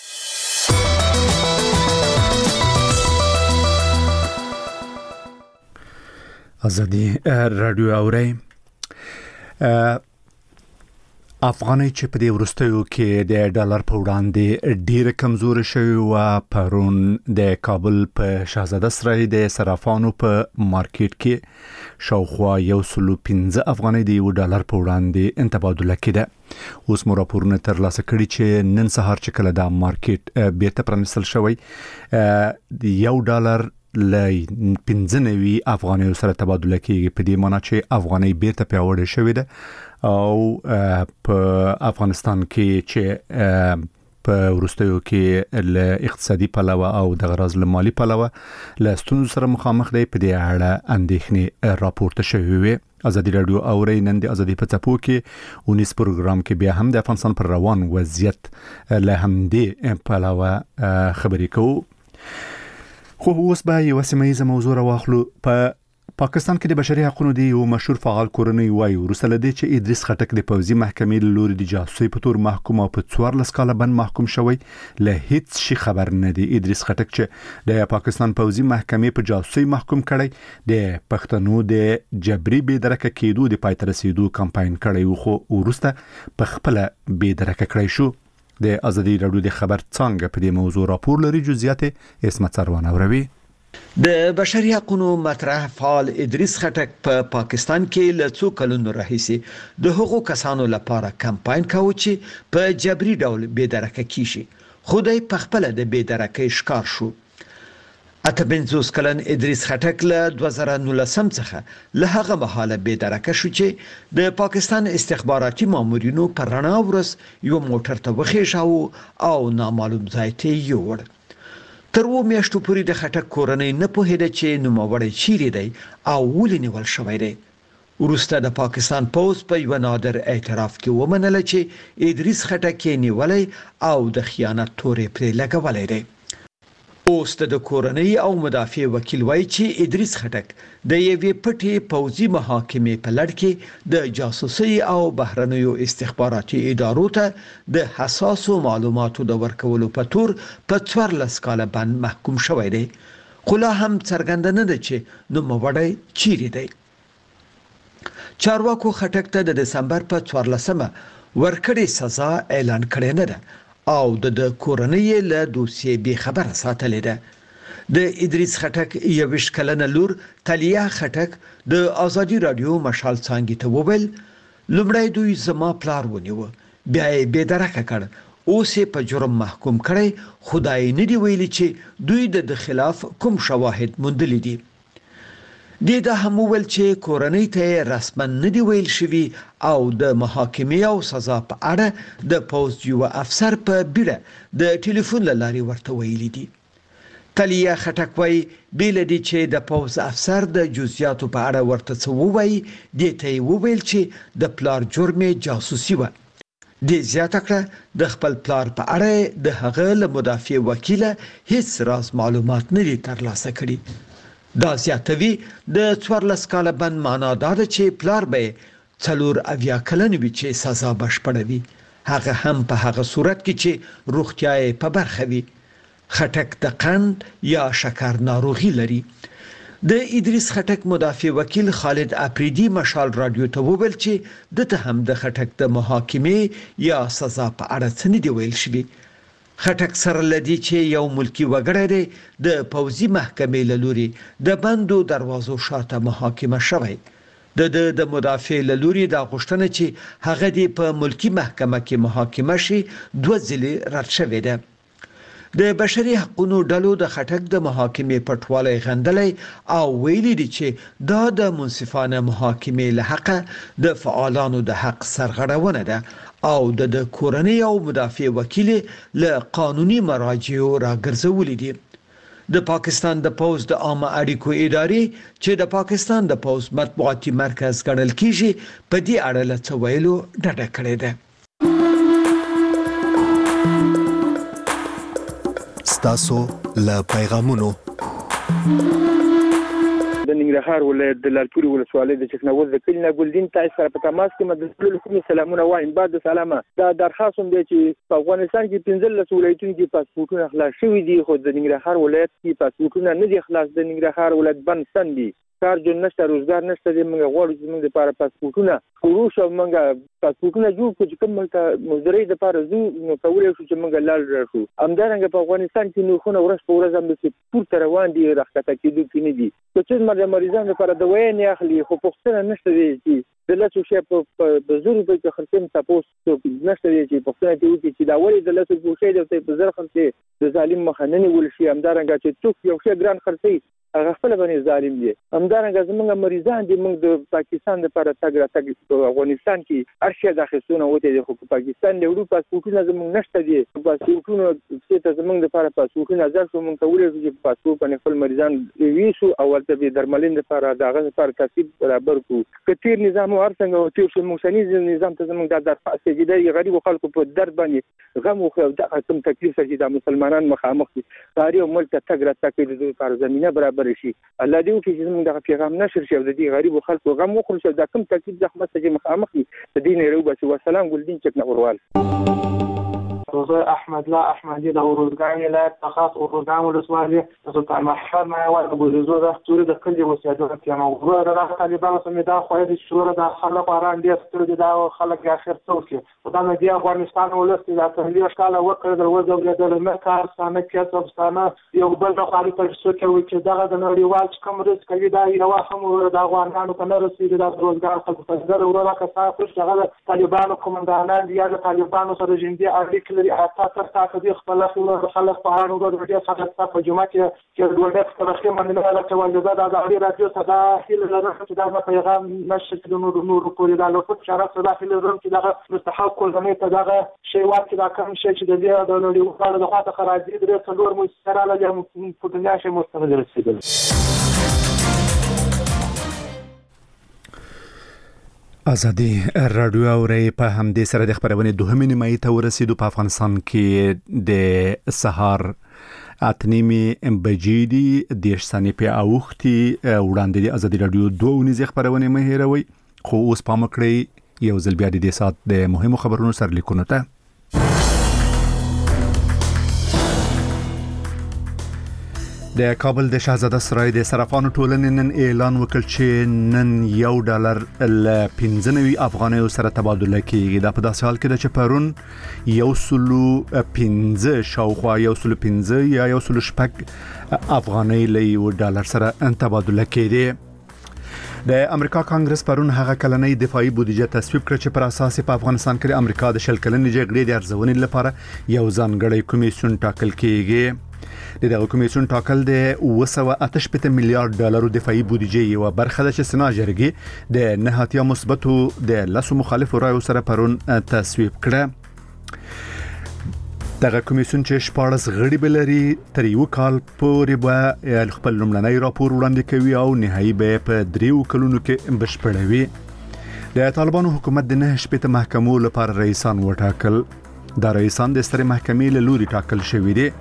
[SPEAKER 2] ازادي رادیو اوري افغاني چې په دې ورستیو کې د ډالر په وړاندې ډیره کمزوري شوی و. پرون د کابل په شاهزاده سرای د صرافانو په مارکیټ کې شاوخوا یو سلو پنځه افغاني د یو ډالر په وړاندې تبادله کېده. اوس مو راپورونه ترلاسه کړي چې نن سهار چې کله دا مارکیټ بیرته پرانیستل شوی یو ډالر لای پنځه نوي افغانیو سره تبادله کېږي. په دې معنی چې افغاني بیرته پیاوړې شوې ده او په افغانستان کې چې په وروستیو کې له اقتصادي پلوه او د غراض له مالی پلوه له ستونزو سره مخامخ دی. په دې اړه اندېښنې راپورته شوې وې. ازادي رادیو اوري نن د ازادي په څپو کې اونیس پروګرام کې بیا هم د افغانستان پر روان وضعیت له همدې پلوه خبرې کوو. خو اوس به یو سیمه موضوع راواخلو. په پاکستان کې د بشري حقوقو د یو مشهور فعال کورنۍ وایي وروسته له دې چې ادریس خټک د پوځي محکمې له لوري د جاسوسۍ په تور محکوم او په څوارلس کاله بند محکوم شوی له هیڅ شي خبر نه دی. ادریس خټک چې د پاکستان پوځي محکمې په جاسوسۍ محکوم کړی د پښتنو د جبري بې درکه کېدو د پای ته رسیدو کمپاین کړی، خو وروسته په خپل بې درکه کړی شو. د ازادي رادیو د خبر څنګه په دې موضوع راپور لري. جزئیات اسمت سروان اوروي.
[SPEAKER 6] د بشري حقوقو مطرح فعال ادریس خټک په پا پاکستان کې له څو کلونو راهیسې د هغو کسانو لپاره کمپاین کاوه چې په جبري ډول بې درکه کیږي، خو دوی په خپل د بې درکۍ ښکار شو. اته پنځوس کلن ادریس خټک له دوه زره نولسم څخه له هغه مهاله بې درکه شو چې د پاکستان استخباراتي مامورینو پر رڼا ورځ یو موټر ته وخېژاوه او نامعلوم ځای ته یې یوړ. تر و میاشتو پورې د خټک کورنۍ نه پوهېده چې نوموړی چیرې دی او ولې نیول شوی دی. وروسته د پاکستان پوځ په یو نادر اعتراف کې ومنله چې ادریس خټک یې نیولی او د خیانت تورې پرې لګولی دی. اوس د کورنۍ او مدافع وکیل وایي چې ادریس خټک د یوې پټې پوځي محاکمې په لړ کې د جاسوسۍ او بهرنیو استخباراتي ادارو ته د حساسو معلوماتو د ورکولو په تور په څوارلس کاله بند محکوم شوی دی، خو لا هم څرګنده نه ده چې نوموړی چیرې دی. چارواکو خټک ته د دسمبر په څوارلسمه ورکړې سزا اعلان کړې نه ده او د کورنۍ له دوسیې بې خبره ساتلې ده. د ادریس خټک یویشت کلنه لور تلیه خټک د ازادي رادیو مشال څانګې ته وویل لومړی دوی زما پلار ونیوه، بیا یې بې درکه کړ، اوس یې په جرم محکوم کړی، خدای نه دی ویلي چې دوی د خلاف کوم شواهد موندلي دي. دې دا هم وویل چې کورنۍ ته رسما نه دی ویل شوی او د محاکمې او سزا په اړه د پوځ یو افسر په بیړه د ټلیفون له لارې ورته ویلي دي. تلیه خټک وایي بې له دې چې د پوځ افسر د جزئیاتو په اړه ورته څه ووایي، دې ته یې وویل چې د پلار جرم یې جاسوسي وه. دې زیاته کړه د خپل پلار په اړه د هغه له مدافع وکیله هیڅ راز معلومات نه دي ترلاسه کړي. دا زیاتوي د څوارلس کاله بند معنا دا ده چې پلار به څلور اویا کلن وي چې سزا بشپړه وي، هغه هم په هغه صورت کې چې روغتیا یې په برخه وي. خټک د قند یا شکر ناروغي لري. د ادریس خټک مدافع وکیل خالد اپریدي مشال رادیو ته وویل چې دته هم د خټک د محاکمې یا سزا په اړه څه نه دی ویل شوی. خټک سره لدی چې یو ملکی وګړی دی د پوځي محکمې له لوري د بندو دروازو شاته محاکمه شوی. د د مدافع له لوري دا غوښتنه چې هغه دی په ملکی محکمه کې محاکمه شي دوه ځلې رد شوې ده. د بشري حقوقو ډلو د خټک د محاکمې پټوالی غندلی او ویلي دي چې دا د منصفانه محاکمې له حقه د فعالانو د حق سرغړونه ده او د کورنۍ او مدافع وکیل له قانوني مراجعو راګرځولي دي. د پاکستان د پوځ د عامه اړیکو ادارې چې د پاکستان د پوځ مطبوعاتي مرکز ګڼل کیږي په دې اړه له څه ویلو ډډه کړې ده.
[SPEAKER 16] ستاسو له پیغامونو
[SPEAKER 17] د ننګرهار ولایت د لالپورې ولسوالۍ د چکنوز د کلي نه ګلدین تاسو سره په تماس کې مدد کوم سلامونه وایم. بعد سلامه دا درخواست هم دی چې په افغانستان کې پنځلس ولایتونو کې پاسپورتونه خلاص شوي دي، خو د ننګرهار ولایت کې پاسپورتونه نه دي خلاص. د ننګرهار ولایت بند ستن دي، کار جون نشته، روزګار نشته. د موږ غواړو چې موږ لپاره پاسپورتونه شروع شو، موږ پاسپورتونه جوړ کړو چې کوم ملک مزدوري لپاره زو نو کولای شو چې موږ لاړ راشو. همدارنګه په افغانستان کې نو خو ورځ په ورځ هم د پورته روان دي، راښکته کېدو کې نه دي. چې موږ د مریضانو لپاره دوايي نه اخلي، خو پوښتنه نشته دی چې د لاسو شی په بزرګ په کې خرڅم تاسو نشته دی چې پوښتنه کوي چې دا ولې د لاسو په شی د په زر خرڅي د ظالم مخننه ول شي. همدارنګه چې څوک یو شی ګران خرڅي هغه خپل باندې ظالم دي. همدارنګه زمونږ مریضان دي، موږ د پاکستان لپاره تګ راتګ په افغانستان کې ارشیا د اخیستونه وته دي، خو په پاکستان له وړو پاسپورتونه زمونږ نشته دي. پاسپورتونه چې زمونږ لپاره پاسپورتونه ځکه موږ ته ولې چې پاسپورت باندې خپل مریضان ویسو او ورته به درملین لپاره دغه لپاره ترتیب برابر کو. کتیر نظام ورڅنګه او تیر شو موږ نظام ته زمونږ د درخواست دي غریب خلکو په درد باندې غم او د کوم تکلیف چې د مسلمانان مخامخ دي تاریخ ملک ته تګ راتګ د لپاره زمينه برابر شي. الله دې وکړي چې زموږ د پیغام نشر شي او د دې غریب خلکو غم وخوري چې د کوم تکلیف زخمه چې مخامخ دي د دین روبه والسلام ګلدین چک نوروال.
[SPEAKER 12] روزه احمد لا احمدی د ورزګان ولایت تخصص ورزګان ولسوالۍ د سلطان محمد ما وای ابو زو د توري د کلي وسیادو کې موضوع د طالبانو سمې دا خو د شورا د خلک اړان دي ستر دي دا خلک اخر څوک خدای نه دی افغانستان ولست د تحلیل ښکاله وکړ د وځو د لمکار سانه کې صبستانه یو بل د خالي پر څو کې چې دغه د نړیوال کوم رس کوي دا یو هم د افغانانو په نړۍ کې د روزګار خلکو په ځای ورته کسا خوش دغه طالبانو کومندانان دي یا د طالبانو سره جندي اړیکې حتی تر تاسو د خپل خلک خلک په اړه د ډېر څه په جمعه کې چې د ولادت ترخه باندې نه راځي دا د اړې راځي صدا هیله لرم چې دا پیغام نشي د نور نور پورې دا له خپل شرف صدا هیله لرم چې دا مستحق کول نه ته دا شی واکې دا کوم شی چې د دې د نړیوالو د خاطر خراجي د څلور مو سره له په دنیا شي مستند رسیدل.
[SPEAKER 2] ازادي رادیو اوري په همدې سره د خبرونه دوهمې نیمایي ته ورسېدو. په افغانستان کې د سهار اتنیمي بجې دي دیش ثانیې په اوختي وړاندې د ازادي رادیو دوه ونیزه خبرونه مه هېروئ. خو اوس پام کړئ یو ځل بیا د دې سات د مهمو خبرونو سرلیکونو ته. د کابل د شاهزاده سرای د صرافانو ټولنې نن اعلان وکړ چې نن یو ډالر ل پنځه نوي افغانیو سره تبادله کیږي. دا په داسې حال کې ده چې پرون یو سلو پنځه شاوخوا یو سلو پنځه یا یو سلو شپږ افغانۍ له یو ډالر سره تبادله کېدې. د امریکا کانګرس پرون هغه کلنۍ دفاعي بودیجه تصویب کړ چې پر اساس په افغانستان کې د امریکا د شل کلنې جګړې د ارزونې لپاره یو ځانګړی کمیسیون ټاکل کیږي. دغه کمیسیون ټاکل د اوه سوه اته شپېته میلیارډ ډالرو دفاعي بودیجه یو برخه ده چې سنا جرګې د نه اتیا مثبتو د لاسو مخالفو رایو سره پرون تصویب کړه. دغه کمیسیون چې شپاړس غړي بلري تر یو کال پورې به خپل لومړنی راپور وړاندې کوي او نهایي به په دریو کلونو کې بشپړوي. د طالبانو حکومت د نه شپېته محکمو لپاره رئیسان وټاکل. دا رئیسان د سترې محکمې له لوري ټاکل شوي دي.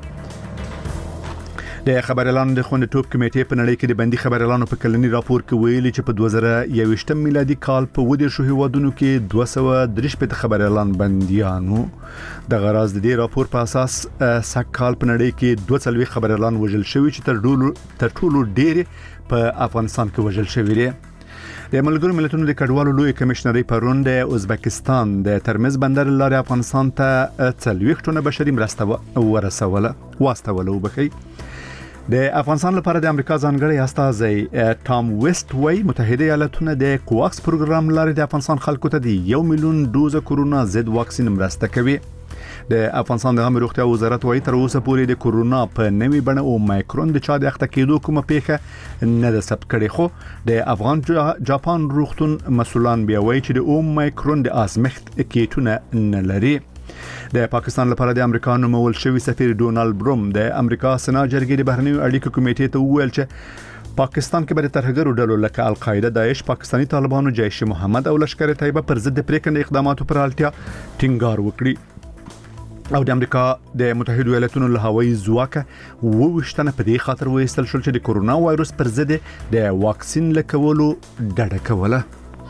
[SPEAKER 2] د خبر اعلان د خوند ټوپ کمیټې په نړۍ کې د بندي خبر اعلان په کلنی راپور کې ویلي چې په دوه زره یوویشتم میلادي کال په ودې شو هیوادونو کې دوه سوه درې شپېته خبر اعلان بنديانو. د غراز د دې راپور په اساس سږ کال په نړۍ کې دوه څلوېښت خبر اعلان وژل شوی چې تر ټولو تر ټولو ډېر په افغانستان کې وژل شوی دی. د ملګرو ملتونو د کډوالو لوی کمشنري پرون د ازبکستان د ترمز بندر لارې افغانستان ته څلوېښت ټنه بشري مرسته ورسوله واستوله وبخي. د افغانستان لپاره د امریکا ځانګړی استازی ټام ویسټ وای متحده ایالاتونه د کوواکس پروګرام لارې د افغانستان خلکو ته د یو میلیون دوزه کرونا ضد واکسین مرسته کوي. د افغانستان د عامه روغتیا وزارت وایي تر اوسه پورې د کرونا په نوې بڼه او مایکرون د چا د اخته کېدو کومه پیښه نه ده ثبت کړې. خو د افغان جاپان روغتون مسولان بیا وایي چې د اوم مایکرون د ازمخت کیټونه نه لري. د پاکستان لپاره د امریکا نومول شوی سفیر ډونالد بروم د امریکا سنا جرګې د بهرنیو اړیکو کمیټې ته وویل چې پاکستان کې به ترهګرو ډلو لکه القاعده، داعش، پاکستاني طالبانو، جیش محمد او لشکر طیبه پر ضد پریکنده اقداماتو پر اړتیا ټینګار وکړي. او د امریکا د متحده ایالاتونو له هوایي ځواکه وویشتنه په دې خاطر وایستل شول چې د کورونا وایروس پر ضد د واکسین لکولو ډډه کوله.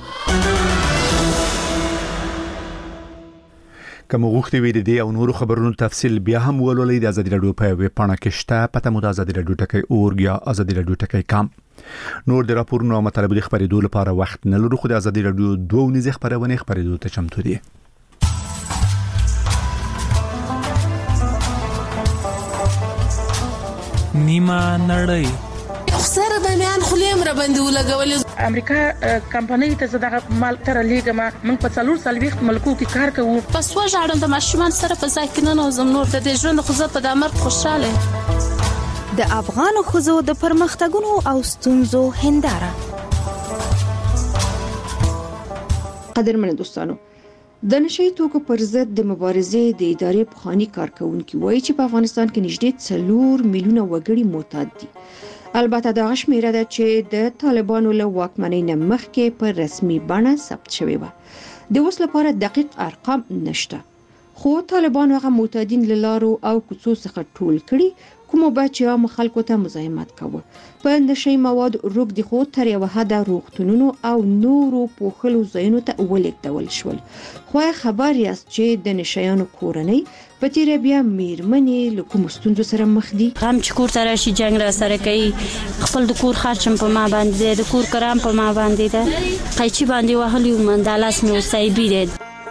[SPEAKER 2] کوم غوښتي وي د دې او نورو خبرونو تفصیل بیا هم ولولئ د ازادي رادیو په ویب پاڼه کې شته. پته مو د ازادي رادیو ټکی اورګ یا ازادي رادیو ټکی کام. نور د راپورونو او مطالبو د خبرېدو لپاره وخت نه لرو، خو د ازادي رادیو دوه ونیزه خبرونه خبرېدو ته چمتو دي.
[SPEAKER 18] نیمه نړۍ
[SPEAKER 19] سره د میان خلیم را باندې ولګولې.
[SPEAKER 9] امریکا کمپنۍ ته زړه مال تر لیګما موږ په څلور سلويخت ملکو کې کار کوو.
[SPEAKER 19] پس و ژړم د ماشومان سره په ځای کې نه نوزم نور د دې ژوند خو زه په دمر خوشاله.
[SPEAKER 20] د افغان ښځو د پرمختګونو او ستونزو هنداره.
[SPEAKER 21] قدرمن دوستانو، د نشئی توکو پر ضد د مبارزې د ادارې پخوانی کارکونکي وایي چې په افغانستان کې نږدې څلور میلیونه وګړي معتاد دي. البته دا شمیره ده چې د طالبانو له واکمنۍ نه مخکې په رسمي بڼه ثبت شوې وه. د اوس لپاره دقیق ارقام نشته، خو طالبانو هغه معتادین له لارو او کوڅو څخه ټول کړي کومو به چې عام خلکو ته مزاحمت کاوه. په نشئی مواد روږدي خو تر یوه حده روغتونونو او نورو پوښلو ځایونو ته ولېږدول شول. خو خبر یاست چې د نشیانو کورنۍ په تیره بیا میرمنې له کومو ستونزو سره مخ دي؟
[SPEAKER 14] هم چې کور ته راشي جنګ را سره کوي، خپل د کور خرچ هم په ما باندې دی، د کور کرام په ما باندې ده، قیچي باندې وهلی وم، دا لاس مې وسایبي دی.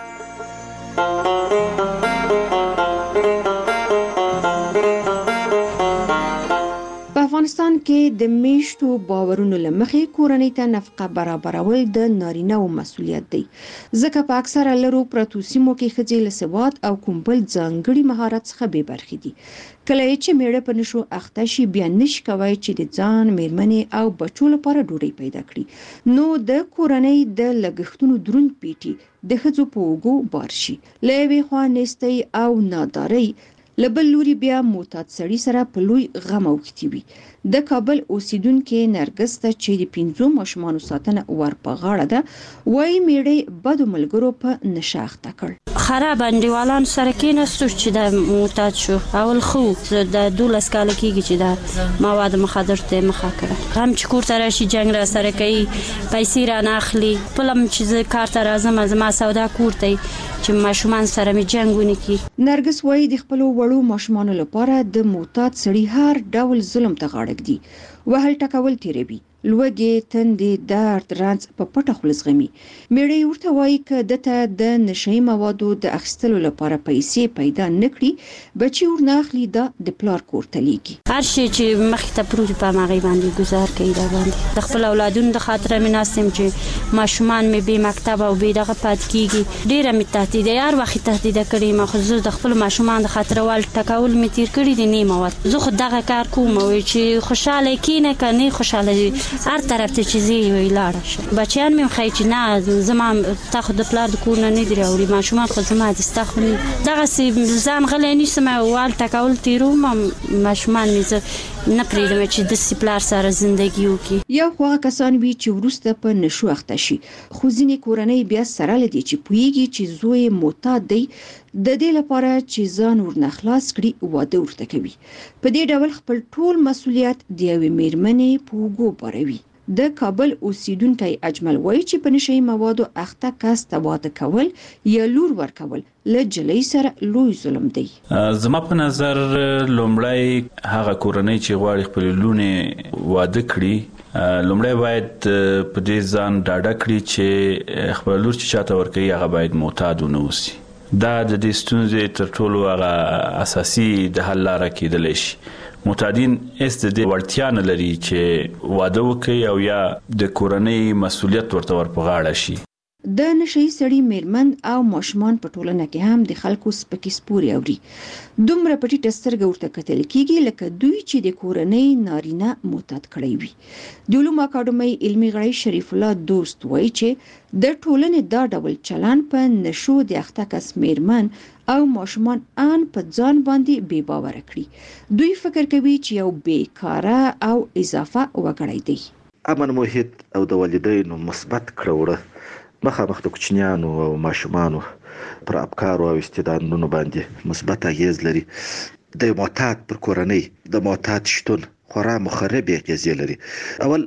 [SPEAKER 14] په افغانستان کې د میشتو باورونو له مخې کورنۍ ته نفقه برابرول د نارینه‌و مسؤلیت دی، ځکه په اکثره لرو پرتو سیمو کې ښځې له سواد او کوم بل ځانګړي مهارت څخه بې برخې دي. کله چې میړه په نشو اخته شي بیا نشي کولی چې د ځان، میرمنې او بچو لپاره ډوډۍ پیدا کړي، نو د کورنۍ د لګښتونو دروند پیټي د ښځو په اوږو بار شي. له یوې خوا نیستۍ او نادارۍ، له بل لوري بیا معتاد سړي سره په لوی غم اوښتي وي. د کابل اوسیدونکې نرګس ته چې د پنځو ماشومانو ساتنه ور په غاړه ده، وایي میړه بدو ملګرو په نشه اخته کړ. خراب انډیوالانو سره کېناستو چې د معتاد شو. اول خو د دولس کاله کېږي چې د مواد مخدر ته مخه کړه. هم چې کور ته راشي جنګ را سره کوي، پیسې رانه اخلي، خپله م چې زه کار ته راځم زما سودا کور ته چې ماشومان سره مې جنګ ونه کړي.
[SPEAKER 21] نرګس وایي د خپلو وړو ماشومانو لپاره د معتاد سړي هر ډول ظلم ته غاړه ږدي، وهل ټکول تیروي، لوږې، تندې، درد، رنځ په پټه خوله زغمي. میړه یې ورته وایي که دته د نشهیي موادو د اخیستلو لپاره پیسې پیدا نه کړي، بچي ورنه اخلي، دا د پلار کور ته لیږي.
[SPEAKER 14] هر شی چې مخې ته پروت په هماغې باندې ګزار کوي. دا باندې د خپل اولادونو د خاطره مې ناست یم چې ماشومان مې بې مکتبه او بې دغه پاتې کېږي. ډېره مې تهدیده، هر وخت یې تهدیده کړې یم، خو زه د خپلو ماشومانو د خاطره وال ټکول مې تېر کړي دي نه مواد. زه خو دغه کار کوم چې خوشحاله کېنه که نه خوشحاله هر طرف ته چې زی وی لاړه شه. بچیان مې خای چې نه زما تا خو د پلار د کور نه نه دی راوړي، ماشومان خو زما دي ستا خو نه دغسې ځان غلی نیسم وال ټکول تېروم، ماشومان مې زه نه پرېږدم چې داسې پلار سره زندګي وکړي.
[SPEAKER 21] یو خو هغه کسان وي چې وروسته په نشو اخته شي، خو ځینې کورنۍ بیا سره له دې چې پوهېږي چې زوی معتاد دی، د دې لپاره چې ځان ورنه خلاص کړي واده ورته کوي. په دې ډول خپل ټول مسؤلیت د یوې میرمنې په اوږو باروي. د کابل اوسیدونکی اجمل وایي چې په نشهیي موادو اخته کس ته واده کول یا لور ورکول له جلۍ سره لوی ظلم دی.
[SPEAKER 22] زما په نظر لومړی هغه کورنۍ چې غواړي خپل لونې واده کړي، لومړی باید په دې ځان ډاډه کړي چې خپل لور چې چاته ورکوي هغه باید معتاد ونه اوسي. دا د دې ستونزې تر ټولو هغه اساسي د حل لاره کېدلی شي. معتادین هیڅ د دې وړتیا نه لري چې واده وکړي او یا د کورنۍ مسؤلیت ورته ور په غاړه شي.
[SPEAKER 21] د نشهیي سړي میرمن او ماشومان په ټولنه کې هم د خلکو سپکې سپورې اوري. دومره په ټیټه سترګه ورته کتل کېږي لکه دوی چې د کورنۍ نارینه معتاد کړی وي. د علومو اکاډمۍ علمي غړی شریف الله دوست وایي چې د ټولنې دا ډول چلن په نشو د اخته کس میرمن او ماشومان ان په ځان باندې بې باوره کړي. دوی فکر کوي چې یو بیکاره او اضافه وګړی دی.
[SPEAKER 23] امن محیط او د والدینو مثبت کړوړه مخامخ د کوچنیانو او ماشومانو پر افکارو او استعدادونو باندې مثبت اغیز لري. د معتاد پر کورنۍ د معتاد شتون خورا مخربې اغیزې لري. اول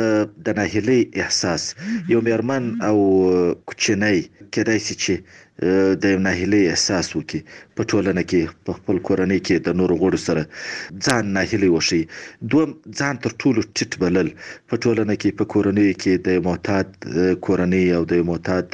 [SPEAKER 23] د ناهیلۍ احساس، یو میرمن او کوچنی کېدای شي چې د ناهیلۍ احساس وکړي، په ټولنه کې په خپل کورنۍ کې د نورو غړو سره ځان ناهیلۍ وښیي. دوم ځان تر ټولو ټیټ بلل، په ټولنه کې په کورنۍ کې د معتاد کورنۍ او د معتاد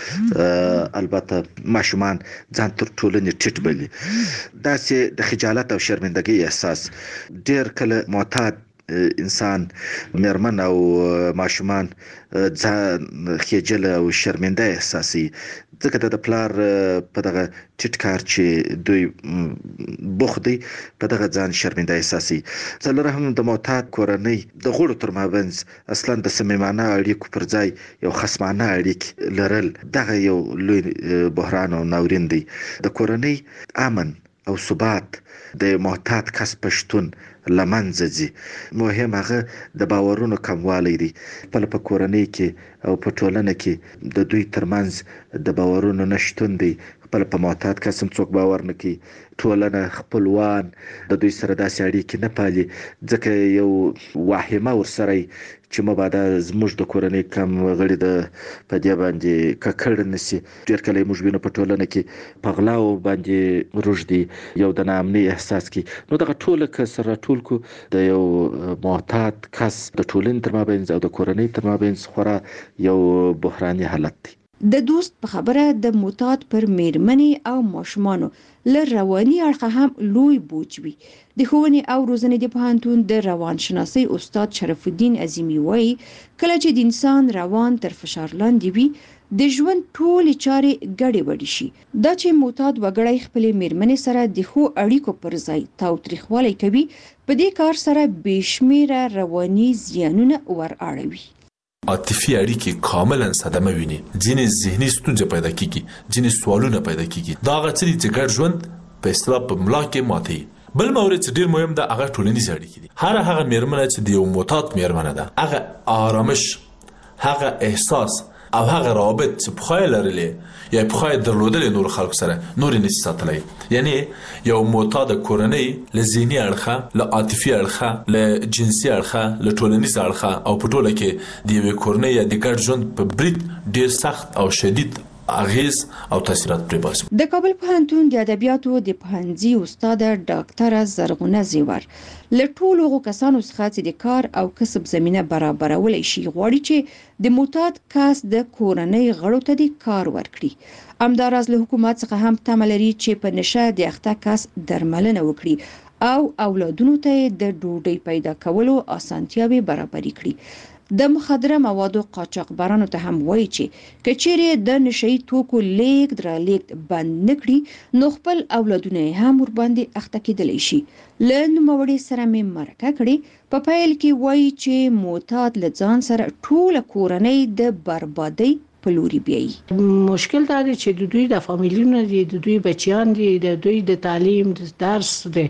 [SPEAKER 23] البته ماشومان ځان تر ټولنې ټیټ بلي. داسې د خجالت او شرمندګۍ احساس، ډېر کله معتاد انسان مرمن او ماشومان ځان خجل او شرمنده احساسي ځکه د پلار په دغه ټیټ کار چې دوی بوخدي په دغه ځان شرمنده احساسي څلور هم د معتاد کورنۍ د غړو ترمنځ اصلا د صمیمانه اړیکو پر ځای یو خصمانه اړیک لرل دغه یو لوی بحران او ناورین دی د کورنۍ امن او ثبات د معتاد کس پښتون لمنځه ځي مهم هغه د باورونو کموالی دی په په کورنۍ کې او په ټولنه کې د دوی ترمنځ د باورونو نشټون دی خپل په معتاد کس هم څوک باور نه کوي ټولنه خپلوان د دوی سره داسې اړیکې نه پالي ځکه یو واهمه ورسره چې مبادا زموږ د کورنۍ کم غړي د په دې باندې ککړ نسی ډیر کله موږ وینو په ټولنه کې پغلاو باندې روجدي یو د نامني احساس کی نو دغه ټوله کسر ټول کو د یو معتاد کس د ټولنې تر مابین او د کورنۍ تر مابین خورا یو بحراني حالت دی
[SPEAKER 14] د دوست په خبره د معتاد پر میرمنې او ماشومانو له رواني اړخه هم لوی بوج وي د ښوونې او روزنې د پوهنتون د روانشناسۍ استاد شرف الدین عظیمی وایي کله چې د انسان روان تر فشار لاندې وي د ژوند ټولې چارې ګډې وډې شي دا چې معتاد وګړی خپلې میرمنې سره د ښو اړیکو پر ځای تاوتریخوالی کوي په دې کار سره بې شمېره رواني زیانونه ور اړوي
[SPEAKER 1] عاطفي اړیکې کاملا صدمه ویني ځینې ذهني ستونزې پیدا کیږي ځینې سوالونه پیدا کیږي دا هغه څه چې ګډ ژوند په اصطلاح په ملا کې ماتي بل مورد چې ډیر مهم ده هغه ټولنیز اړیکې دي هر هغه میرمنه چې د یو معتاد میرمنه ده هغه آرامش هغه احساس او هغه رابط چې په خایل لرلې یا په خایل درلودل نور خلک سره نور نه ساتلای یعنی یو معتاد کورنۍ لزینی اړخه له عاطفي اړخه له جنسي اړخه له ټولنیز اړخه او په ټوله کې د یو کورنۍ یا د ګډ ژوند په برید ډیر سخت او شدید اغیز او تاثیرات پرې باسي
[SPEAKER 14] د کابل پوهنتون د ادبیاتو د پوهنځي استاد ډاکټر زرغونه زیور له ټولو هغو کسانو څخه چې د کار او کسب زمينه برابرولای شي غواړي چې د معتاد کس د کورنۍ غړو ته د کار ورکړي همداراز له حکومت څخه هم تمه لري چې په نشه د اخته کس درملنه وکړي او اولادونو ته د ډوډۍ پیدا کولو اسانتیاوي برابرې کړي د مخدره موادو قاچاقبرانو ته هم وایي چې کچېرې د نشئی توکو لیک درا لیک بند نکړي نو خپل اولادونه هم ور باندې اخته کېدلی شي لن موړي سره مې مرکه کړي په پیل کې وایي چې معتاد لځان سره ټول کورنۍ د بربادۍ په لوري بیایي
[SPEAKER 3] مشکل دا دی چې د دوی د فامیلونو دي د دوی بچیان دي د دوی د تعلیم د درس د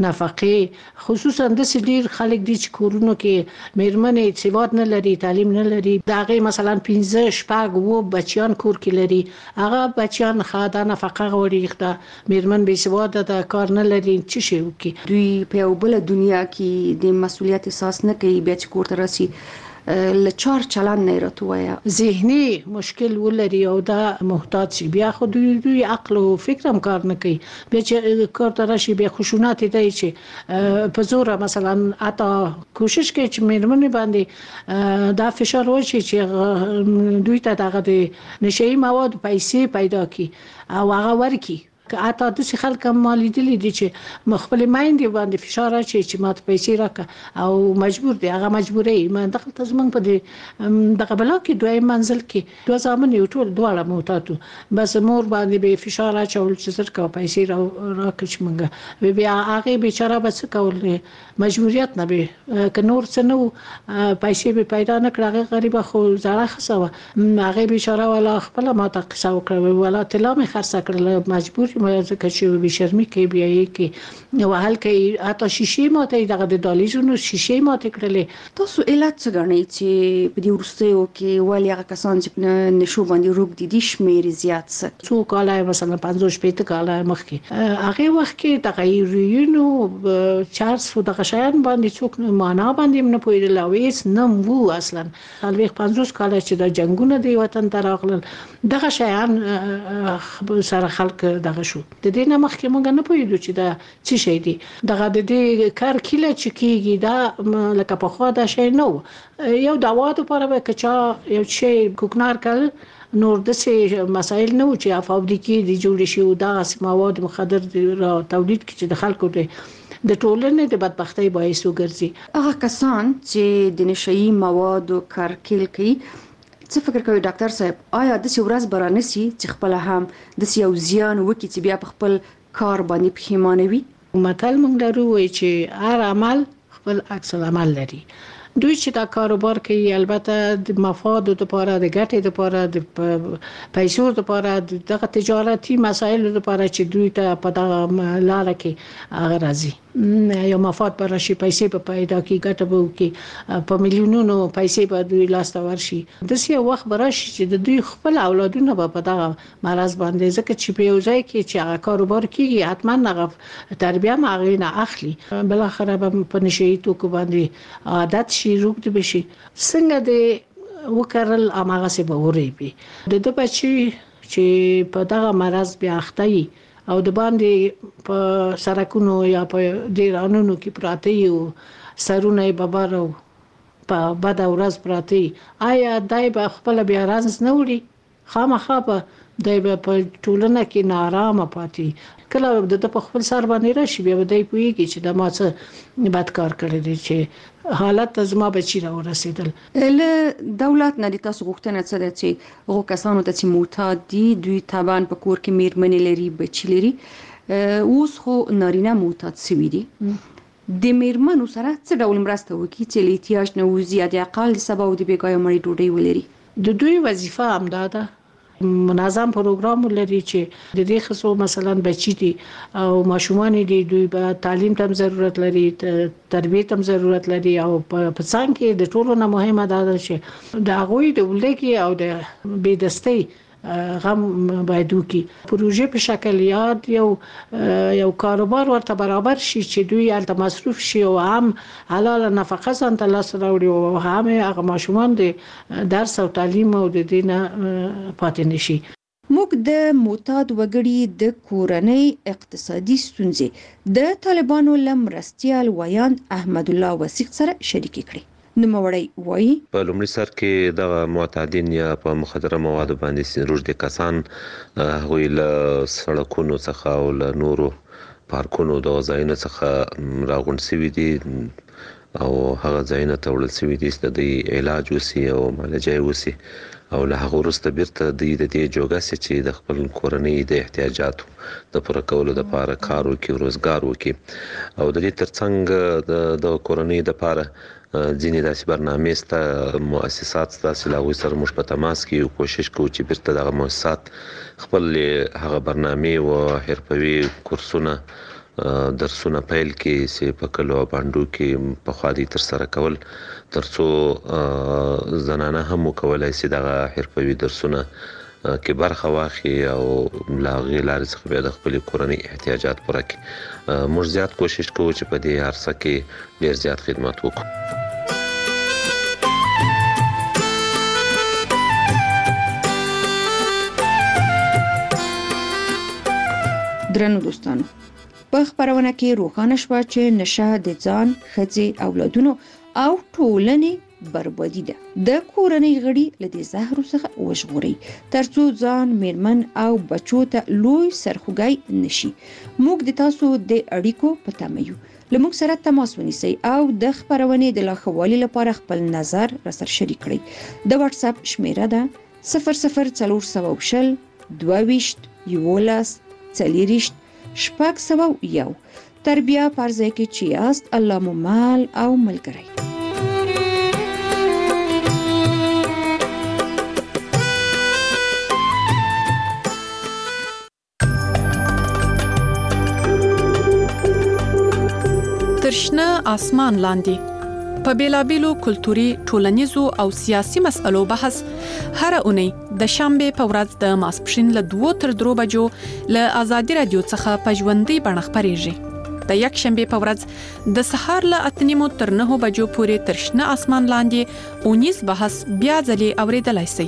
[SPEAKER 3] نفقې خصوصا د سړي خلک دي چې کورونو کې میرمنې سواد نه لري تعلیم نه لري دا غي مثلا پنځه شپږ وو بچیان کور کې لري هغه بچیان خاطر نفقه غوړي ښه میرمن به سواد د کار نه لري چې شي وکي
[SPEAKER 14] دوی په یو بل دنیا کې د مسولیت احساس نه کوي بیا چې کور ته راسي لچار چلان نه راتویا
[SPEAKER 3] ذهني مشکل ولري او دا محتاج شي بیا خو دوی دوی عقل او فکر هم کار نه کوي بیا چې کار ته راشي بیا خشونت دی چې په زور مثلا اته کوشش کوي چې میرمنې باندې دا فشار وشي چې دوی ته دغه د نشئی مواد پیسې پیدا کی او هغه ورکی که اته د څه خلک مالی دي چې مخبل مایندې باندې فشار اچي چې ماته پیسې راکا او مجبور دي هغه مجبورې ما دغه تزمن په دې دغه بلا کې دوی منزل کې دوه ځامن یو ټول دواړه موتاتو بس مور باندې به فشار اچول چې سر کا پیسې را راکچ منګه بیا هغه بیچاره بس کول مجبوریت نه به ک نور څه نو پیسې به پیدا نه کړه غریب خو زړه خسوه هغه بیچاره ولا خپل ماته قصه وکړه ولا تلا مې خرڅ کړل مجبور مې ځکه چې به شرمې کې بیا یې کې نو حل کې اته شیشې ماته دغه د دالیزونو شیشې ماته کړلې
[SPEAKER 14] تاسو علت څه غنئ چې په دې ورستیو کې ولی هغه کسان چې نشو باندې روغ دي د شمیر زیات څه
[SPEAKER 3] څو کاله مثلا پنځوس شپږ کاله مخکې هغه وخت کې د غیرینو چارج فو د غشایان باندې څوک معنا باندې نه پوهیدل او هیڅ نه وو اصلا الوی پنځوس کاله چې د جنگونو دی وطن ته راغلل د غشایان سره خلک دغه شو د دې نه مخکې موږ نه پوهیدو چې دا څه شي دی دغه د دې کار کله چې کیږي دا لکه په خوا دا شی نو یو داوات لپاره به کچا یو شی کوکنار کړ نور د څه مسائل نه و چې افاوډي کې د جوړ شي او دا مواد مخدر را تولید کې چې د خلکو د د ټولنې د بدبختۍ باعث وګرځي.
[SPEAKER 21] هغه کسان چې د نشئی موادو کارکیل کوي، څه فکر کوي ډاکټر صاحب، آیا د سی ورځ برانسي چې خپل هم د سی یو زیان وکړي چې بیا په خپل کار باندې پښیمانه وي؟
[SPEAKER 3] متل موږ لرو وایي چې هر عمل خپل عکس العمل لري. دوی چې دا کاروبار کوي البته د مفاد لپاره، د ګټې لپاره، د پیسو لپاره، دغه تجارتي مسایل لپاره چې دوی ته په دغه لار کې هغه راځي یا مفاد پر شي، پیسې په پیدا کې ګټه به وکړي، په میلیونونو پیسې به دوی لاس ته ورشي. د سی وخت براشي چې د دوی خپل اولادونه به په دغه مرز باندې، ځکه چې په یو ځای کې چې هغه کاروبار کیږي حتما هغه تربیه ماغې نه اخلي، بل اخر به په نشئی توکو باندې عادت شي، روغ بشي. څنګه د وکړل اماغه سي به ورېبي د د بچي چې په دغه مرز بیا اخته او د باندې په سرکونو یا په ډیرانونو کې پراته یو سرونه ببارو په بد ورځ پراته، آیا دای به خپل بیا رانس نه وړي؟ خامخا به دای به په ټولنه کې نارامه پاتې، کله د په خپل سر باندې راشي بیا به دای پوهیږي چې د ما څه بد کار کړی دی چې حالت زما بچی را ورسېدل.
[SPEAKER 21] له دولت نه د تاسو غوښتنه څه ده چې هغو کسانو ته چې معتاد دي، دوی طبعا په کور کې میرمنې لري، بچي لري، اوس خو نارینه معتاد شوي دي، د میرمنو سره څه ډول مرسته وکړي چې له احتیاج نه ووځي، د اقل د سبا او د بېګاه مړۍ ډوډۍ ولري؟
[SPEAKER 3] د دوی وظیفه همدا ده، منظم پروګرام لري چې د دې خصو مثلا بچی دي او ماشومان دي، دوی به تعلیم ته ضرورت لري، تربیه ته ضرورت لري، او په څنګ کې د ټولو نه مهمه ده چې د هغوی د ولګي او د بيدستۍ غم باید وکي. پروژه په شکل یاد یو یو کاروبار ورته برابر شي چې دوی الته مصروف شي او هم حلال نفقه ځان ته لاس راوړي او هم هغه ماشومان د درس او تعلیم او د دینه پاتې نشي.
[SPEAKER 21] موږ د معتاد وګړي د کورنۍ اقتصادي ستونزې د طالبانو له مرستیال ویاند احمد الله وثیق سره شریکې کړې. نوموړی وایي
[SPEAKER 5] په لومړي سر کې د معتادین یا په مخدره موادو باندې روږدي کسان هغوی له سړکونو څخه او له نورو پارکونو د ځایونو څخه راغونډ شوي دي او هغه ځایونه ته وړل شوي دي چې د دوی علاج وسي او معالجه وسي، او له هغه وروسته بیرته دوی د دې جوګه سي چې د خپل کورنۍ د احتیاجاتو د پوره کولو لپاره کار وکړي، روزګار وکړي. او د دې ترڅنګ د کورنۍ لپاره ځینې داسې برنامې سته، مؤسسات سته چې له هغوی سره موږ په تماس کې یو، کوشش کوو چې بیرته دغه مؤسسات خپل هغه برنامې او حرفوي کورسونه درسونه پیل کړي چې په کلو او بانډو کې پخوا دوی ترسره کول، تر څو زنانه هم وکولی شي دغه حرفوي درسونه کې برخه واخلي او له هغې لارې څخه بیا د خپلې کورنۍ احتیاجات پوره کړي. موږ زیات کوشش کوو چې په دې عرصه کې ډېر زیات خدمات وکړو.
[SPEAKER 21] درنو دوستانو، په خبرونه کې روښانه شوه چې نشه د ځان، ښځې، اولادونو او ټولنې بربادي ده. د کورنۍ غړي له دې زهرو څخه وژغورئ ترڅو ځان، میرمن او بچو ته لوی سرخوږی نشي. موږ د تاسو د اړیکو په تمه یو. له موږ سره تماس ونیسئ او د خبرونې د لا ښه والي لپاره خپل نظر راسره شریک کړئ. د واتس اپ شمیره ده صفر صفر څلور سوه شل دوه ویشت یولس څلېرویشت شپږ سوه یو. تر بیا په هر ځای کې چې یاست، الله مو مال او ملګری.
[SPEAKER 7] ترشنه آسمان لاندې په بیلابیلو کلتوري، ټولنیزو او سیاسي مسألو بحث هر اونۍ د شنبه په ورځ د ماسپښین له دوه تر درو بجو له آزادي رادیو څخه په ژوندۍ بڼه خپرېږي. د یک شنبه په ورځ د سهار له اته نیمو تر نهو بجو پورې ترشنه آسمان لاندې اونیز بحث بیا ځلې اوریدلای شئ.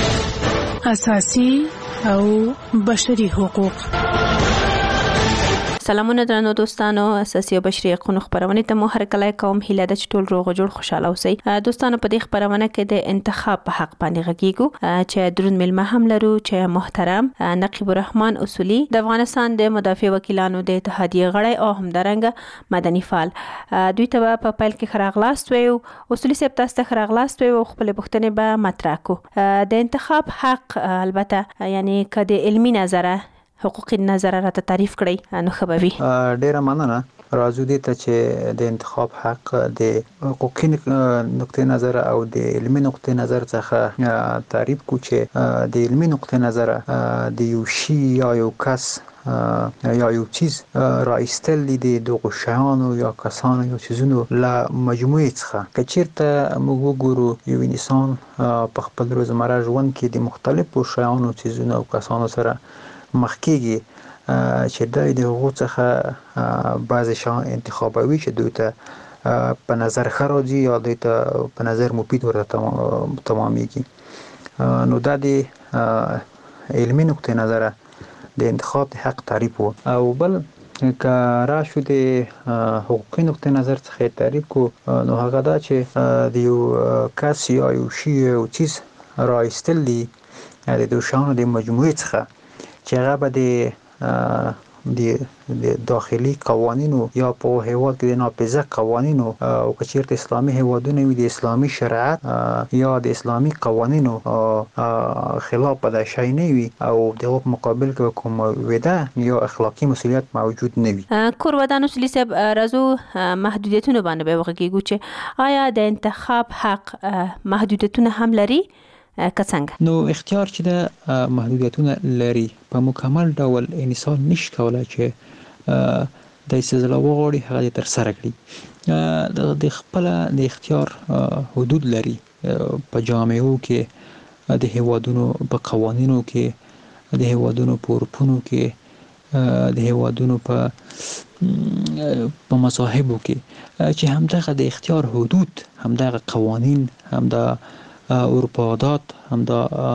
[SPEAKER 8] اساسي او بشري حقوق
[SPEAKER 4] سلامونه درنو دوستانو، اساسي او بشري حقوقو خبرونه ته مو هر کله کوم هیله د ټول روغ جوړ خوشاله اوسئ. دوستانو په دې خبرونه کې د انتخاب په حق باندې غږیږو چې درون ملما هم لرو چې محترم نقیب الرحمن اصولي د افغانستان د مدافع وکیلانو د اتحادیه غړی او همدارنګه مدني فعال دوی ته په پیل کې خراغلاست ویو. اصولي صاحب تاسو ته خراغلاست ویو، خپل پوښتنې به مطرح کو. د انتخاب حق البته یعنی کده علمي نظره حقوقي نظر راته تعریف کړئ نو خبري.
[SPEAKER 8] ډیره مننه. راځو دې ته چې د انتخاب حق د حقوقي نقطه نظر او د علمي نقطه نظر څخه تعریف کو چې د علمي نقطه نظر د یو شی یا یو کس یا یو چیز راایستل دي د شیانو یا کسانو یا چیزونو له مجموعه څخه که چیرته موږ وګورو یو انسان په خپل روزمره ژوند کې د مختلفو شیانو چیزونو او کسانو سره مخکېږي چې دای د هغو څخه بعض شیان انتخابوي چې دوی ته په نظر خراجي یا دوی ته په نظر مفید ورته تمامېږي. نو دا د علمي نقطه نظر د انتخاب د حق تعریف وو. او بل که راشو د حقوقي نقطه نظر څخه تعریف کو نو هغه دا چې د یو کس یا یو شی او چیز راایستل دي د دوه شیانو د مجموعې څخه چې هغه به د د داخلي قوانینو یا په هیواد کې د ناپیژه قوانینو او که چیرته اسلامي هیوادونه وي د اسلامي شریعت یا د اسلامي قوانینو خلاف به شي نه وي او د مقابل کې کوم وده یا اخلاقی مسؤلیت موجود نه وي.
[SPEAKER 4] کور ودانو سلی صاحب راځو محدودیتونه باندې به وغږیږو چې آیا د انتخاب حق محدودیتونه هم لري که څنګه؟
[SPEAKER 8] نو اختیار چې د محدودیتونه لري په مکمل ډول انسان نشي کولای چې د استدلال وغوړي هغه تر سره کړي. د خپل د اختیار حدود لري په جامعو کې، د هیوادونو په قوانینو کې، د هیوادونو په اروپونو کې، د هیوادونو په په مذاهبو کې چې همدغه د اختیار حدود، همدغه قوانین، همدغه اروپادات، همدا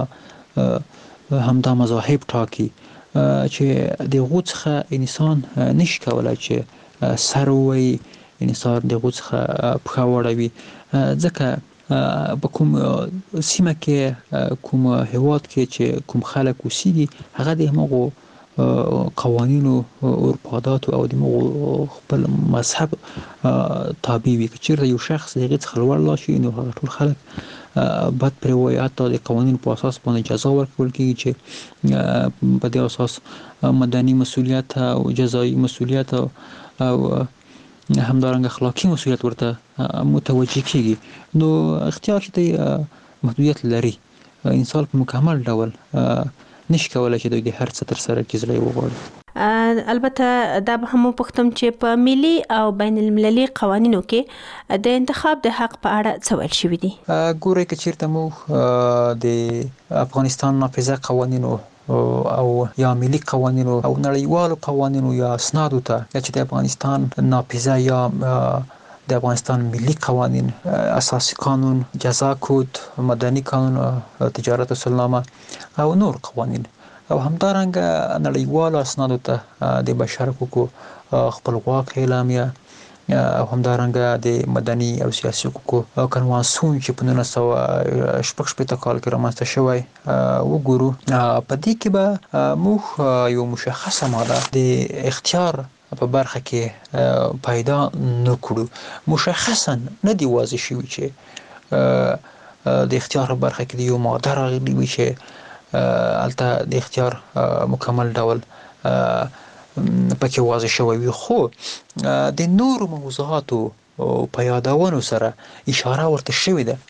[SPEAKER 8] همدا مذاهب ټاکي چې د غو څخه انسان نشي کولای چې سر وي، انسان د غو څخه پخا وړوي. ځکه په کوم سیمه کې، کوم هیواد کې چې کوم خلک اوسېږي هغه د هغو قوانینو، اروپادات او د هغو خپل مذهب تابع وي. که چیرته یو شخص د هغې څخه لوړ لاړ شي نو هغه ټول خلک بد پرې وایي، حتی د قوانینو په اساس باندې جزا ورکول کېږي چې په دې اساس مدني مسؤلیت او جزایي مسؤلیت او همدارنګه اخلاقي مسؤلیت ورته متوجه کېږي. نو اختیار چې محدودیت لري، انسان په مکمل ډول نشي کولای چې د هر څه تر سره کړي زړه وغواړي.
[SPEAKER 4] البته دا به هم پختم چې په ملي او بین المللي قوانینو کې د انتخاب د حق په اړه څه ویل شوی دي؟
[SPEAKER 8] ګورئ که چیرته مو د افغانستان نافذه قوانینو او یا ملي قوانینو او نړیوالو قوانینو یا اسنادو ته چې د افغانستان نافذه یا د افغانستان ملي قوانین، اساسي قانون، جزا کود، مدني قانون، تجارت اصولنامه او نور قوانین او همدارنګه نړیوالو اسنادو ته د بشر حقوقو خپلواک اعلامیه او همدارنګه د مدني او سیاسي حقوقو کنوانسیون چې په نولس سوه شپږ شپېته کال کې رامنځته شوی وګورو. په دې کې به موږ یو مشخصه ماده د اختیار په برخه کې پیدا نکړو. مشخصا نه دی واضح شوی چې د اختیار په برخه کې یو ماده راغلی وي چې البته د اختیار مکمل ډول پکې واضح شوی وي، خو د نورو موضوعاتو په یادونو سره اشاره ورته شوې ده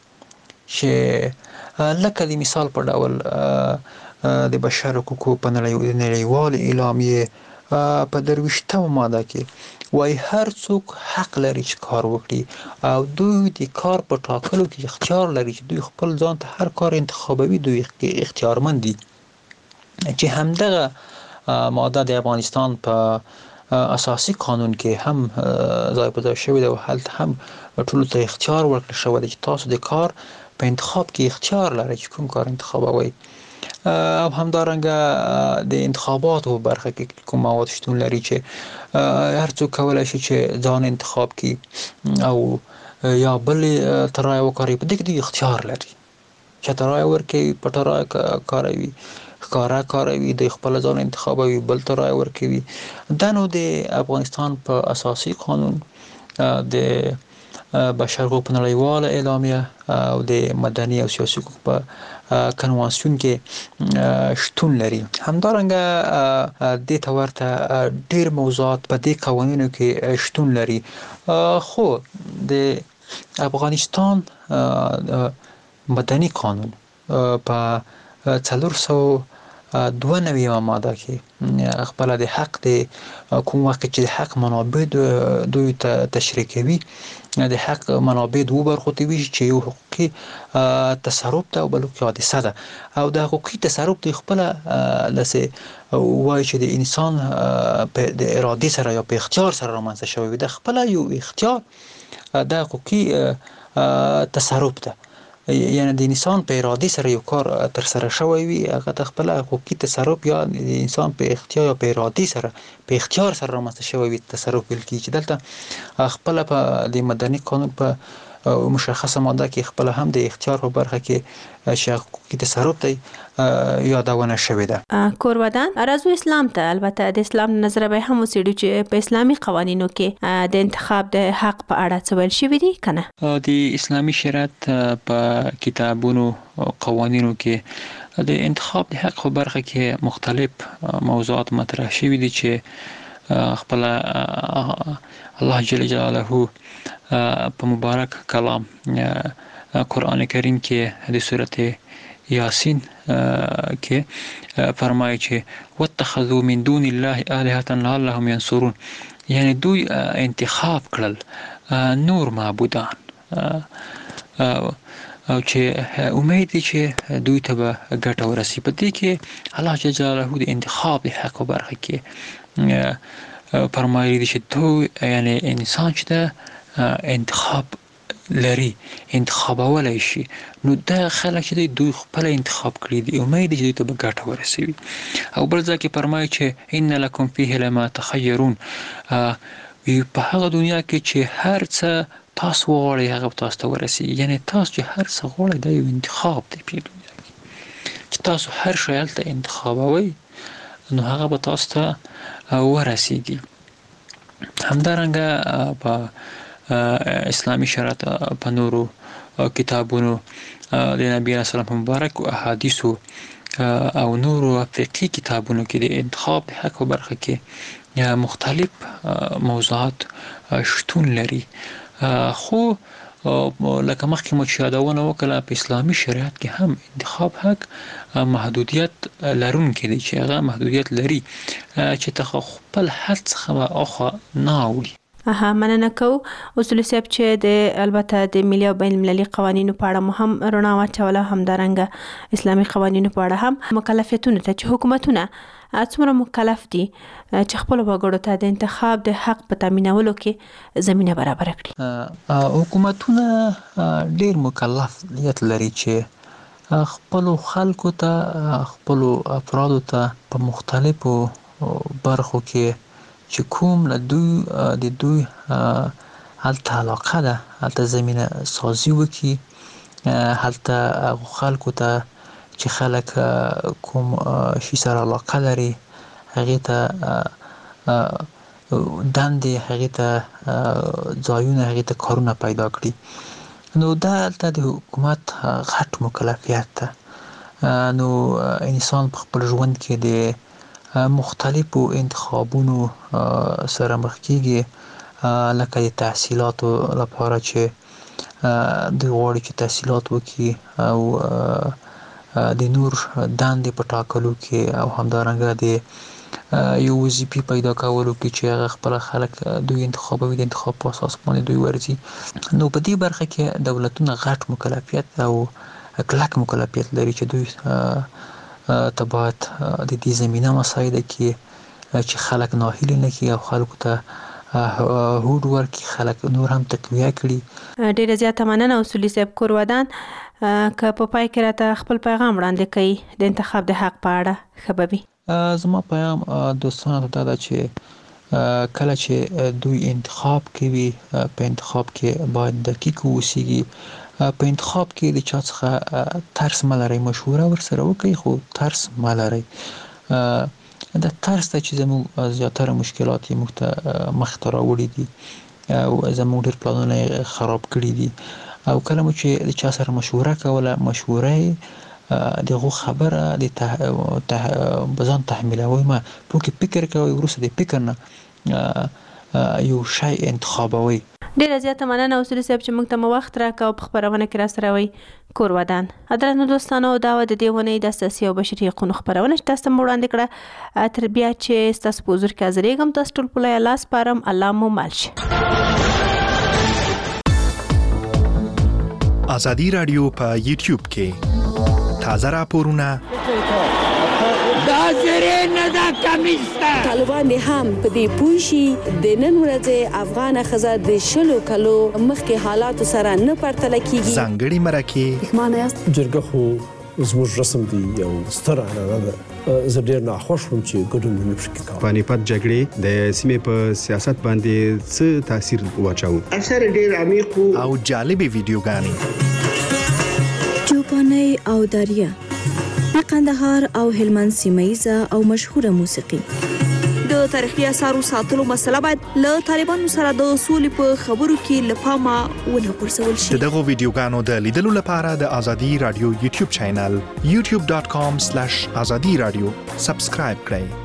[SPEAKER 8] چې لکه د مثال په ډول د بشر حقوقو په نړیوال اعلامیه په درویشتمه ماده کې وایي هر څوک حق لري چې کار وکړي او دوی د کار په ټاکلو کې اختیار لري چې دوی خپل ځان ته هر کار انتخابوي، دوی اختیارمند دي. چې همدغه ماده د افغانستان په اساسي قانون کې هم ځای په ځای شوې ده او هلته هم ټولو ته اختیار ورکړل شوی دی چې تاسو د کار په انتخاب کې اختیار لرئ چې کوم کار انتخابوئ. او همدارنګه د انتخاباتو برخه کې کوم مواد شتون لري چې هر څوک کولای شي چې ځان انتخاب کړي او یا بل ترای وکړي په دې کې د اختیار لري چې ترای ورکړي په ترای کاروي کارا کاروي د خپل ځان انتخابوي بل ترای ورکوي دا نو د افغانستان په اساسي قانون د بشر حقوق نړیواله اعلامیه او د مدني او سیاسي حقوق په کنوانسیون کې شتون لري همدارنګه د تورته ډیر موضوعات په دې قوانینو کې شتون لري خو د افغانستان مدني قانون په څلور سوه دوه نوي ماده کې خپل د حق د کوم وخت چې د حق منابع دوی ته تشریح کوي د حق منابع دوه برخو ته وی چې یو حقوقي تصرف ته او بل حادثه ده او د حقوقي تصرف د خپل لسه وای چې د انسان په د ارادي سره یا په اختیار سره رامنځته شوی د خپل یو اختیار د حقوقي تصرف ده یعنی د انسان په ارادي سره یو کار تر سره شوی وي هغه د خپل حقوقي تصرف یا د انسان په اختیار یا په ارادي سره په اختیار سره رامنځته شوی وي تصرف ویل کیږي چې دلته خپل په د مدني قانون په مشخصه ماده کې خپل هم د اختیار په برخه کې حقوقي تصرف دی یادونه شوې ده
[SPEAKER 4] کورودان راځو اسلام ته البته د اسلام نظر به هم وسیړو چې په اسلامي قوانینو کې د انتخاب د حق په اړه څه ویل شوی دي کنه
[SPEAKER 8] د اسلامي شریعت په کتابونو او قوانینو کې د انتخاب د حق په برخه کې مختلف موضوعات مطرح شوي دي چې خپل الله جل جلاله په مبارک کلام قرآن کریم کې د سورته یاسین کې فرمایي چې واتخذوا من دون الله آلهة لعلهم ينصرون یعنی دوی انتخاب کړل نور معبودان او چې امید دي چې دوی ته به ګټه ورسي په دې کې الله جل جلاله د انتخاب د حق برخه کې فرمایي دي چې دوی یعنی انسان چې انتخاب لري انتخاب ولای شي نو دا خلک چې دوی خپل انتخاب کړی دي امید دي چې دوی ته به ګټه ورسوي او بل ځکه فرمایي چې ان لکم فيه لما تخيرون په هغه دنیا کې چې هر څه تاسو وغواړئ هغه تاسو ته ورسي یعنی تاسو چې هر څه غواړئ دا یو انتخاب دی په دنیا کې چې تاسو هر شی هلته انتخابوي نو هغه به تاسو ته ورسیږي همدارنګه په اسلامي شریعت په نورو کتابونو د نبی رسول الله مبارک او احادیثو او نورو فقهي کتابونو کې د انتخاب د حق برخه کې مختلف موضوعات شتون لري خو لکه مخکې مو چې یادونه وکړه په اسلامي شریعت کې هم انتخاب حق محدودیت لرونکی دی چې هغه محدودیت لري چې ته خپل حد څخه اخوا نه اوړي
[SPEAKER 4] اها مننه کو اصول صاحب چې د البته د ملي او بین المللي قوانینو په اړه مهم رڼا واچوله همدارنګه اسلامي قوانینو په اړه هم مکلفیتونه ته چې حکومتونه څومره مکلف دي چې خپل وګړو ته د انتخاب د حق په تامینولو کې زمينه برابر کړي
[SPEAKER 8] حکومتونه ډیر مکلفیت لري چې خپل خلکو ته خپل افرادو ته په مختلفو برخو کې چې کوم له دوی د دوی هلته علاقه ده هلته زمینه سازي وکړي هلته خلکو ته چې خلک کوم شي سره علاقه لري هغه ته دندې هغه ته ځایونه هغه ته کارونه پیدا کړي نو دا هلته د حکومت غټ مکلفیت ده نو انسان په خپل ژوند کې د مختلفو انتخابونو سره مخ کیږي لکه د تحصیلاتو لپاره چې د غوړي چې تحصیلات وکړي او د نور دندې په ټاکلو کې او همدارنګه د یو وظیفې پیدا کولو کې چې هغه خپل خلک دوی انتخابوي د انتخاب په اساس باندې دوی ورځي نو په دې برخه کې دولتونه غټ مکلفیت او کلک مکلفیت لري چې دوی ته باید د دې زمينه مساعده کې چې خلک ناهیلي نه کړي او خلکو ته هوډ ورکړي خلک نور هم تقویه کړي
[SPEAKER 4] ډیره زیاته مننه اصولي صاحب کورودان که په پای کې راته خپل پیغام وړاندې کړئ د انتخاب د حق په اړه خبري.
[SPEAKER 8] زما پیغام دوستانو ته دا چې کله چې دوی انتخاب کوي په انتخاب کې باید دقیق اوسېږي، په انتخاب کې د چا څخه ترس ملري، مشوره ورسره وکړي خو ترس ملري. دا ترس ته چې زموږ زیاتره مشکلات یې موږ ته مخ ته راوړي دي او زموږ ډېر پلانونه یې خراب کړي دي. او کله مو چې د چا سره مشوره کوله، مشوره یې دغه خبره د بزن تحمیلوي، ما ټوکې فکر کوي، وروسته د فکر نه یو شی انتخابوي.
[SPEAKER 4] ډیره زیاته مننه اصولي صاحب چې موږ ته مو وخت راکړ او په خبرونه کې را سره وئ. کور ودان درنو دوستانو، دا و د دې ونې د اساسي او بشري حقوقو خبرونه چې تاسو ته وړاندې کړه. تر بیا چې تاسو په حضور کې حاضرېږم، تاسو ټول په الله سپارم. الله مو مل شي.
[SPEAKER 16] ازادي رادیو په یوټیوب کې تازه راپورونه
[SPEAKER 10] دا زری نه دا کمیسته طالبان هم په دې پوښي د نن ورځې افغان خزه د شلو کلو مخکې حالات سره نه پرتل کیږي.
[SPEAKER 16] ځانګړي مرکه
[SPEAKER 10] معنی است
[SPEAKER 11] جرګه خو زموږ رسم دی یو ستر عنعنه ده. زه ډیر ناخوښ وم چې ګډون مې پکې کاوه.
[SPEAKER 13] پانیپت جګړې د سیمې په سیاست باندې څه تاثیر واچاوه؟
[SPEAKER 11] اثر ډیر عمیق
[SPEAKER 16] او جالبې ویډیوګانې،
[SPEAKER 20] چوپاني او دریا، د قندهار او هلمند سیمه‌ایزه او مشهوره موسیقي. د تاریخي اثارو ساتلو مسله باید له طالبانو سره د سولې په خبرو کې لپاره ونه پرسول شي.
[SPEAKER 16] دغه ویډیوګانو د لیدلو لپاره د ازادي رادیو یوټیوب چینل یوټیوب ډاټ کام سلیش ازادي رادیو سبسکرایب کړئ.